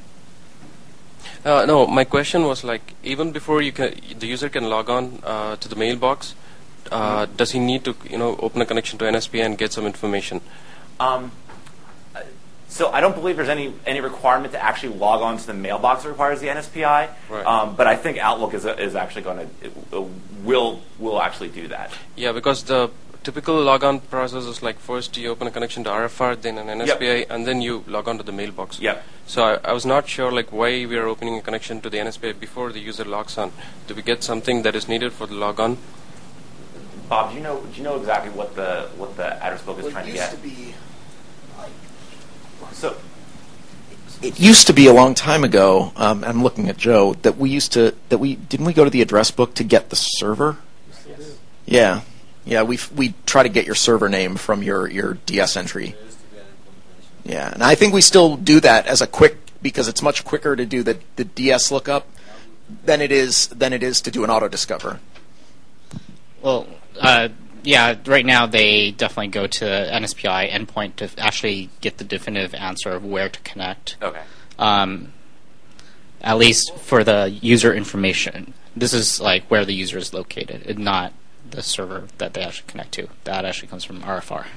S8: uh, no, my question was like, even before you can, the user can log on uh, to the mailbox, uh, mm-hmm. does he need to, you know, open a connection to N S P I and get some information?
S1: Um, so I don't believe there's any any requirement to actually log on to the mailbox that requires the N S P I.
S8: Right.
S1: Um, but I think Outlook is is actually going to will will actually do that.
S8: Yeah, because the typical logon process is like, first you open a connection to R F R, then an N S P I,
S1: yep.
S8: and then you log on to the mailbox.
S1: Yep.
S8: So I, I was not sure like why we are opening a connection to the N S P I before the user logs on. Do we get something that is needed for the logon?
S1: Bob, do you know do you know exactly what the what the address book is
S7: well,
S1: trying to
S7: used
S1: get?
S7: To be, like,
S1: so
S7: it used to be a long time ago. Um, I'm looking at Joe. That we used to that we didn't we go to the address book to get the server?
S1: Yes.
S7: Yeah. Yeah, we we try to get your server name from your, your D S entry. Yeah, and I think we still do that as a quick, because it's much quicker to do the, the D S lookup than it is than it is to do an auto discover.
S11: Well, uh, yeah, right now they definitely go to N S P I endpoint to actually get the definitive answer of where to connect.
S1: Okay.
S11: Um, at least for the user information. This is like where the user is located, and not the server that they actually connect to. That actually comes from R F R.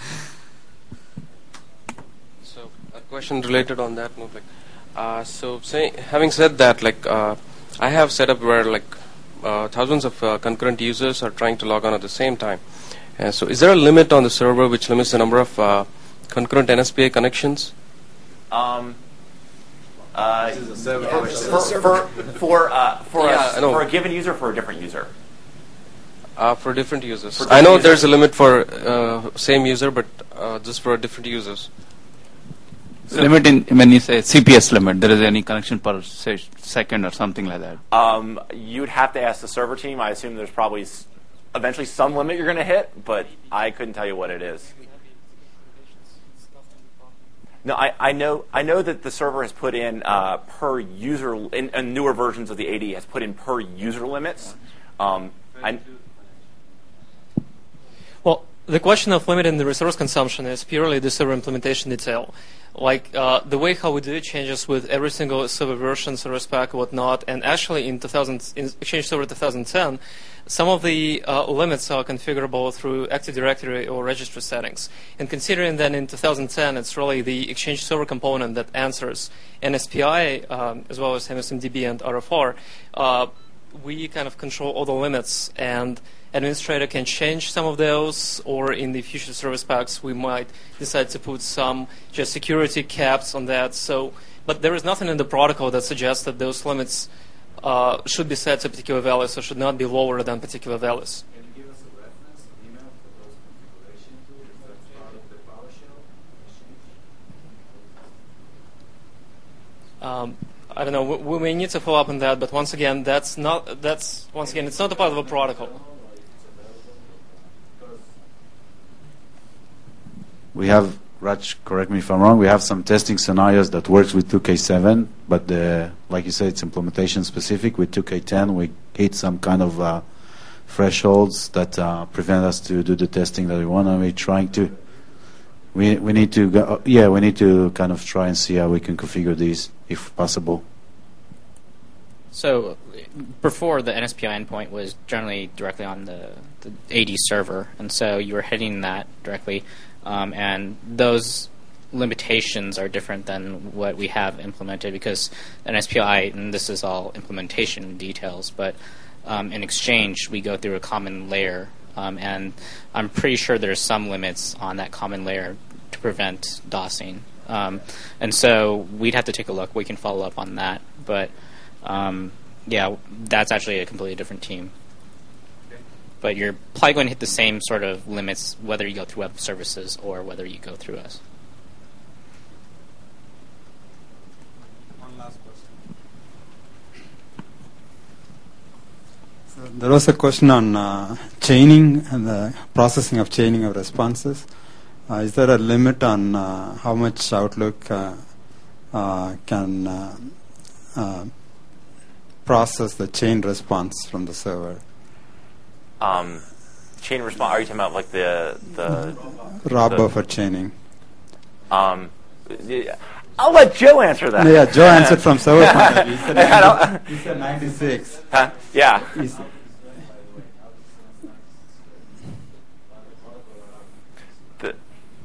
S8: So a question related on that note, like, uh, so say, having said that, like, uh, I have set up where like uh, thousands of uh, concurrent users are trying to log on at the same time. Uh, so is there a limit on the server which limits the number of uh, concurrent N S P I connections?
S1: Um, Uh,
S2: This is a server
S1: for,
S2: question.
S1: for, for, for, uh, for,
S8: Yeah, I
S1: a,
S8: know.
S1: for a given user, or for a different user.
S8: Uh, for different users.
S1: For
S8: I know
S1: different
S8: there's a
S1: users.
S8: limit for uh, same user, but uh, just for different users.
S9: Limit in when you say C P S limit, there is any connection per se- second or something like that.
S1: Um, you'd have to ask the server team. I assume there's probably s- eventually some limit you're going to hit, but I couldn't tell you what it is. No, I, I know I know that the server has put in uh, per user in, in newer versions of the A D has put in per user limits. Um, I,
S10: Well, the question of limiting the resource consumption is purely the server implementation detail. Like uh, the way how we do it changes with every single server version, server spec, whatnot. And actually, in two thousand, in Exchange Server twenty ten, some of the uh, limits are configurable through Active Directory or registry settings. And considering that in two thousand ten, it's really the Exchange Server component that answers N S P I um, as well as M S M D B and R F R, uh, we kind of control all the limits, and administrator can change some of those, or in the future service packs, we might decide to put some just security caps on that. So, but there is nothing in the protocol that suggests that those limits uh, should be set to particular values or should not be lower than particular values.
S4: Can you give us a reference, an email for those configuration tools? Is that part of the PowerShell exchange?
S10: Um, I don't know. We, we may need to follow up on that, but once again, that's not. That's once again, it's not a part of a protocol.
S2: We have, Raj, correct me if I'm wrong, we have some testing scenarios that works with two K seven, but the, like you said, it's implementation specific. With two K ten, we hit some kind of uh, thresholds that uh, prevent us to do the testing that we want, and we're trying to, we, we need to, go, uh, yeah, we need to kind of try and see how we can configure these, if possible.
S11: So before, the N S P I endpoint was generally directly on the, the A D server, and so you were hitting that directly. Um, and those limitations are different than what we have implemented, because N S P I, and this is all implementation details, but um, in Exchange we go through a common layer, um, and I'm pretty sure there's some limits on that common layer to prevent DOSing. Um, and so we'd have to take a look. We can follow up on that, but um, yeah, that's actually a completely different team. But you're probably going to hit the same sort of limits whether you go through web services or whether you go through us.
S3: One last question. So there was a question on uh, chaining and the processing of chaining of responses. Uh, is there a limit on uh, how much Outlook uh, uh, can uh, uh, process the chain response from the server?
S1: Um, chain response. Are you talking about like the the
S3: Raw
S1: the,
S3: buffer chaining.
S1: Um, yeah, I'll let Joe answer that.
S3: Yeah, Joe answered from server point of view. He said
S1: I don't-
S3: He said ninety-six.
S1: Huh? Yeah.
S3: He's-
S1: The,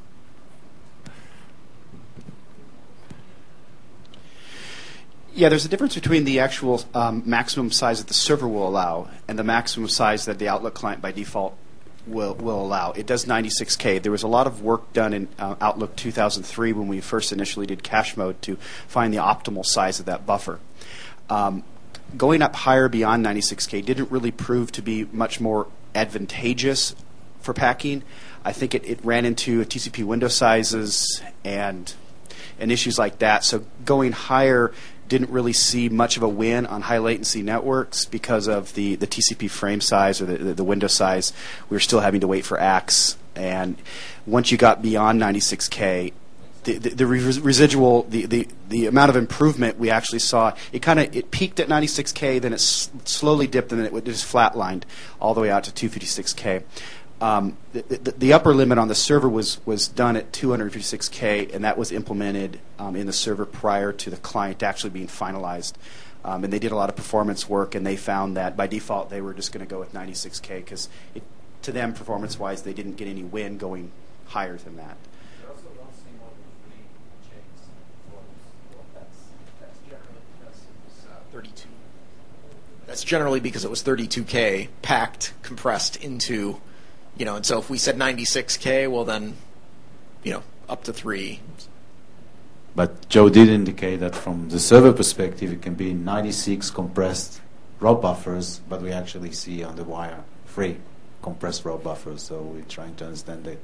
S5: Yeah, there's a difference between the actual um, maximum size that the server will allow and the maximum size that the Outlook client by default will, will allow. It does ninety-six K. There was a lot of work done in uh, Outlook two thousand three when we first initially did cache mode to find the optimal size of that buffer. Um, going up higher beyond ninety-six K didn't really prove to be much more advantageous for packing. I think it, it ran into T C P window sizes and and issues like that. So going higher didn't really see much of a win on high latency networks because of the, the T C P frame size or the, the, the window size. We were still having to wait for A C Ks. And once you got beyond ninety-six K, the, the, the res- residual, the, the, the amount of improvement we actually saw, it kind of it peaked at ninety-six K, then it s- slowly dipped, and then it just flatlined all the way out to two fifty-six K. Um, the, the, the upper limit on the server was, was done at two fifty-six K, and that was implemented um, in the server prior to the client actually being finalized. Um, and they did a lot of performance work, and they found that by default they were just going to go with ninety-six K because to them, performance-wise, they didn't get any win going higher than that.
S4: You also don't see more than three chains. Well, that's, that's generally because it was uh,
S7: thirty-two. That's generally because it was thirty-two K packed, compressed into, you know, and so if we said ninety-six K, well then, you know, up to three.
S2: But Joe did indicate that from the server perspective, it can be ninety-six compressed raw buffers, but we actually see on the wire three compressed raw buffers. So we're trying to understand that.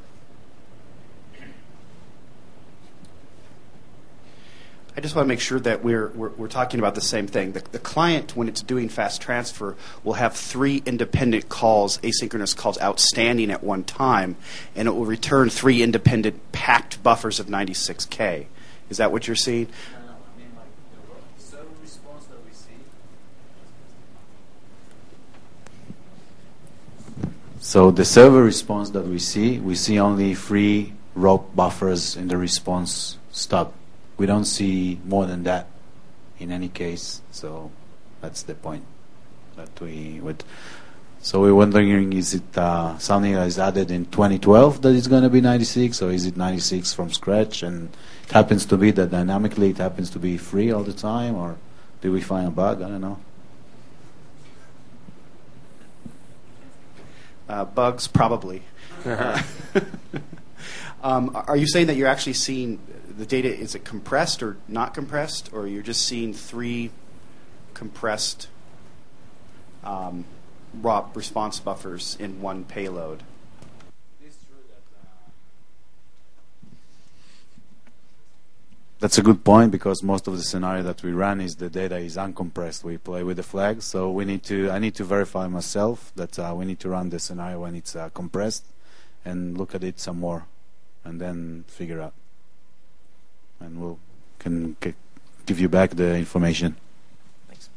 S5: I just want to make sure that we're, we're, we're talking about the same thing. The, the client, when it's doing fast transfer, will have three independent calls, asynchronous calls, outstanding at one time, and it will return three independent packed buffers of ninety-six K. Is that what you're seeing?
S4: No, no, I mean like the server response that we see.
S2: So the server response that we see, we see only three raw buffers in the response stub. We don't see more than that in any case. So that's the point that we would. So we're wondering, is it uh, something that is added in twenty twelve that is going to be ninety-six, or is it ninety-six from scratch? And it happens to be that dynamically it happens to be free all the time, or did we find a bug? I don't know.
S5: Uh, bugs, probably. um, are you saying that you're actually seeing the data, is it compressed or not compressed, or you're just seeing three compressed um, raw response buffers in one payload?
S2: That's a good point, because most of the scenario that we run is the data is uncompressed. We play with the flags, so we need to. I need to verify myself that uh, we need to run the scenario when it's uh, compressed, and look at it some more, and then figure out. And we'll can g- give you back the information.
S1: Thanks.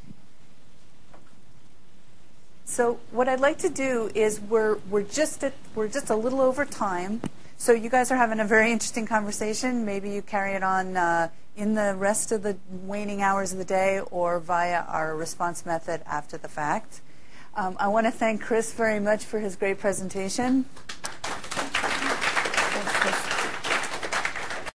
S12: So what I'd like to do is we're we're just at, we're just a little over time. So you guys are having a very interesting conversation. Maybe you carry it on uh, in the rest of the waning hours of the day, or via our response method after the fact. Um, I want to thank Chris very much for his great presentation.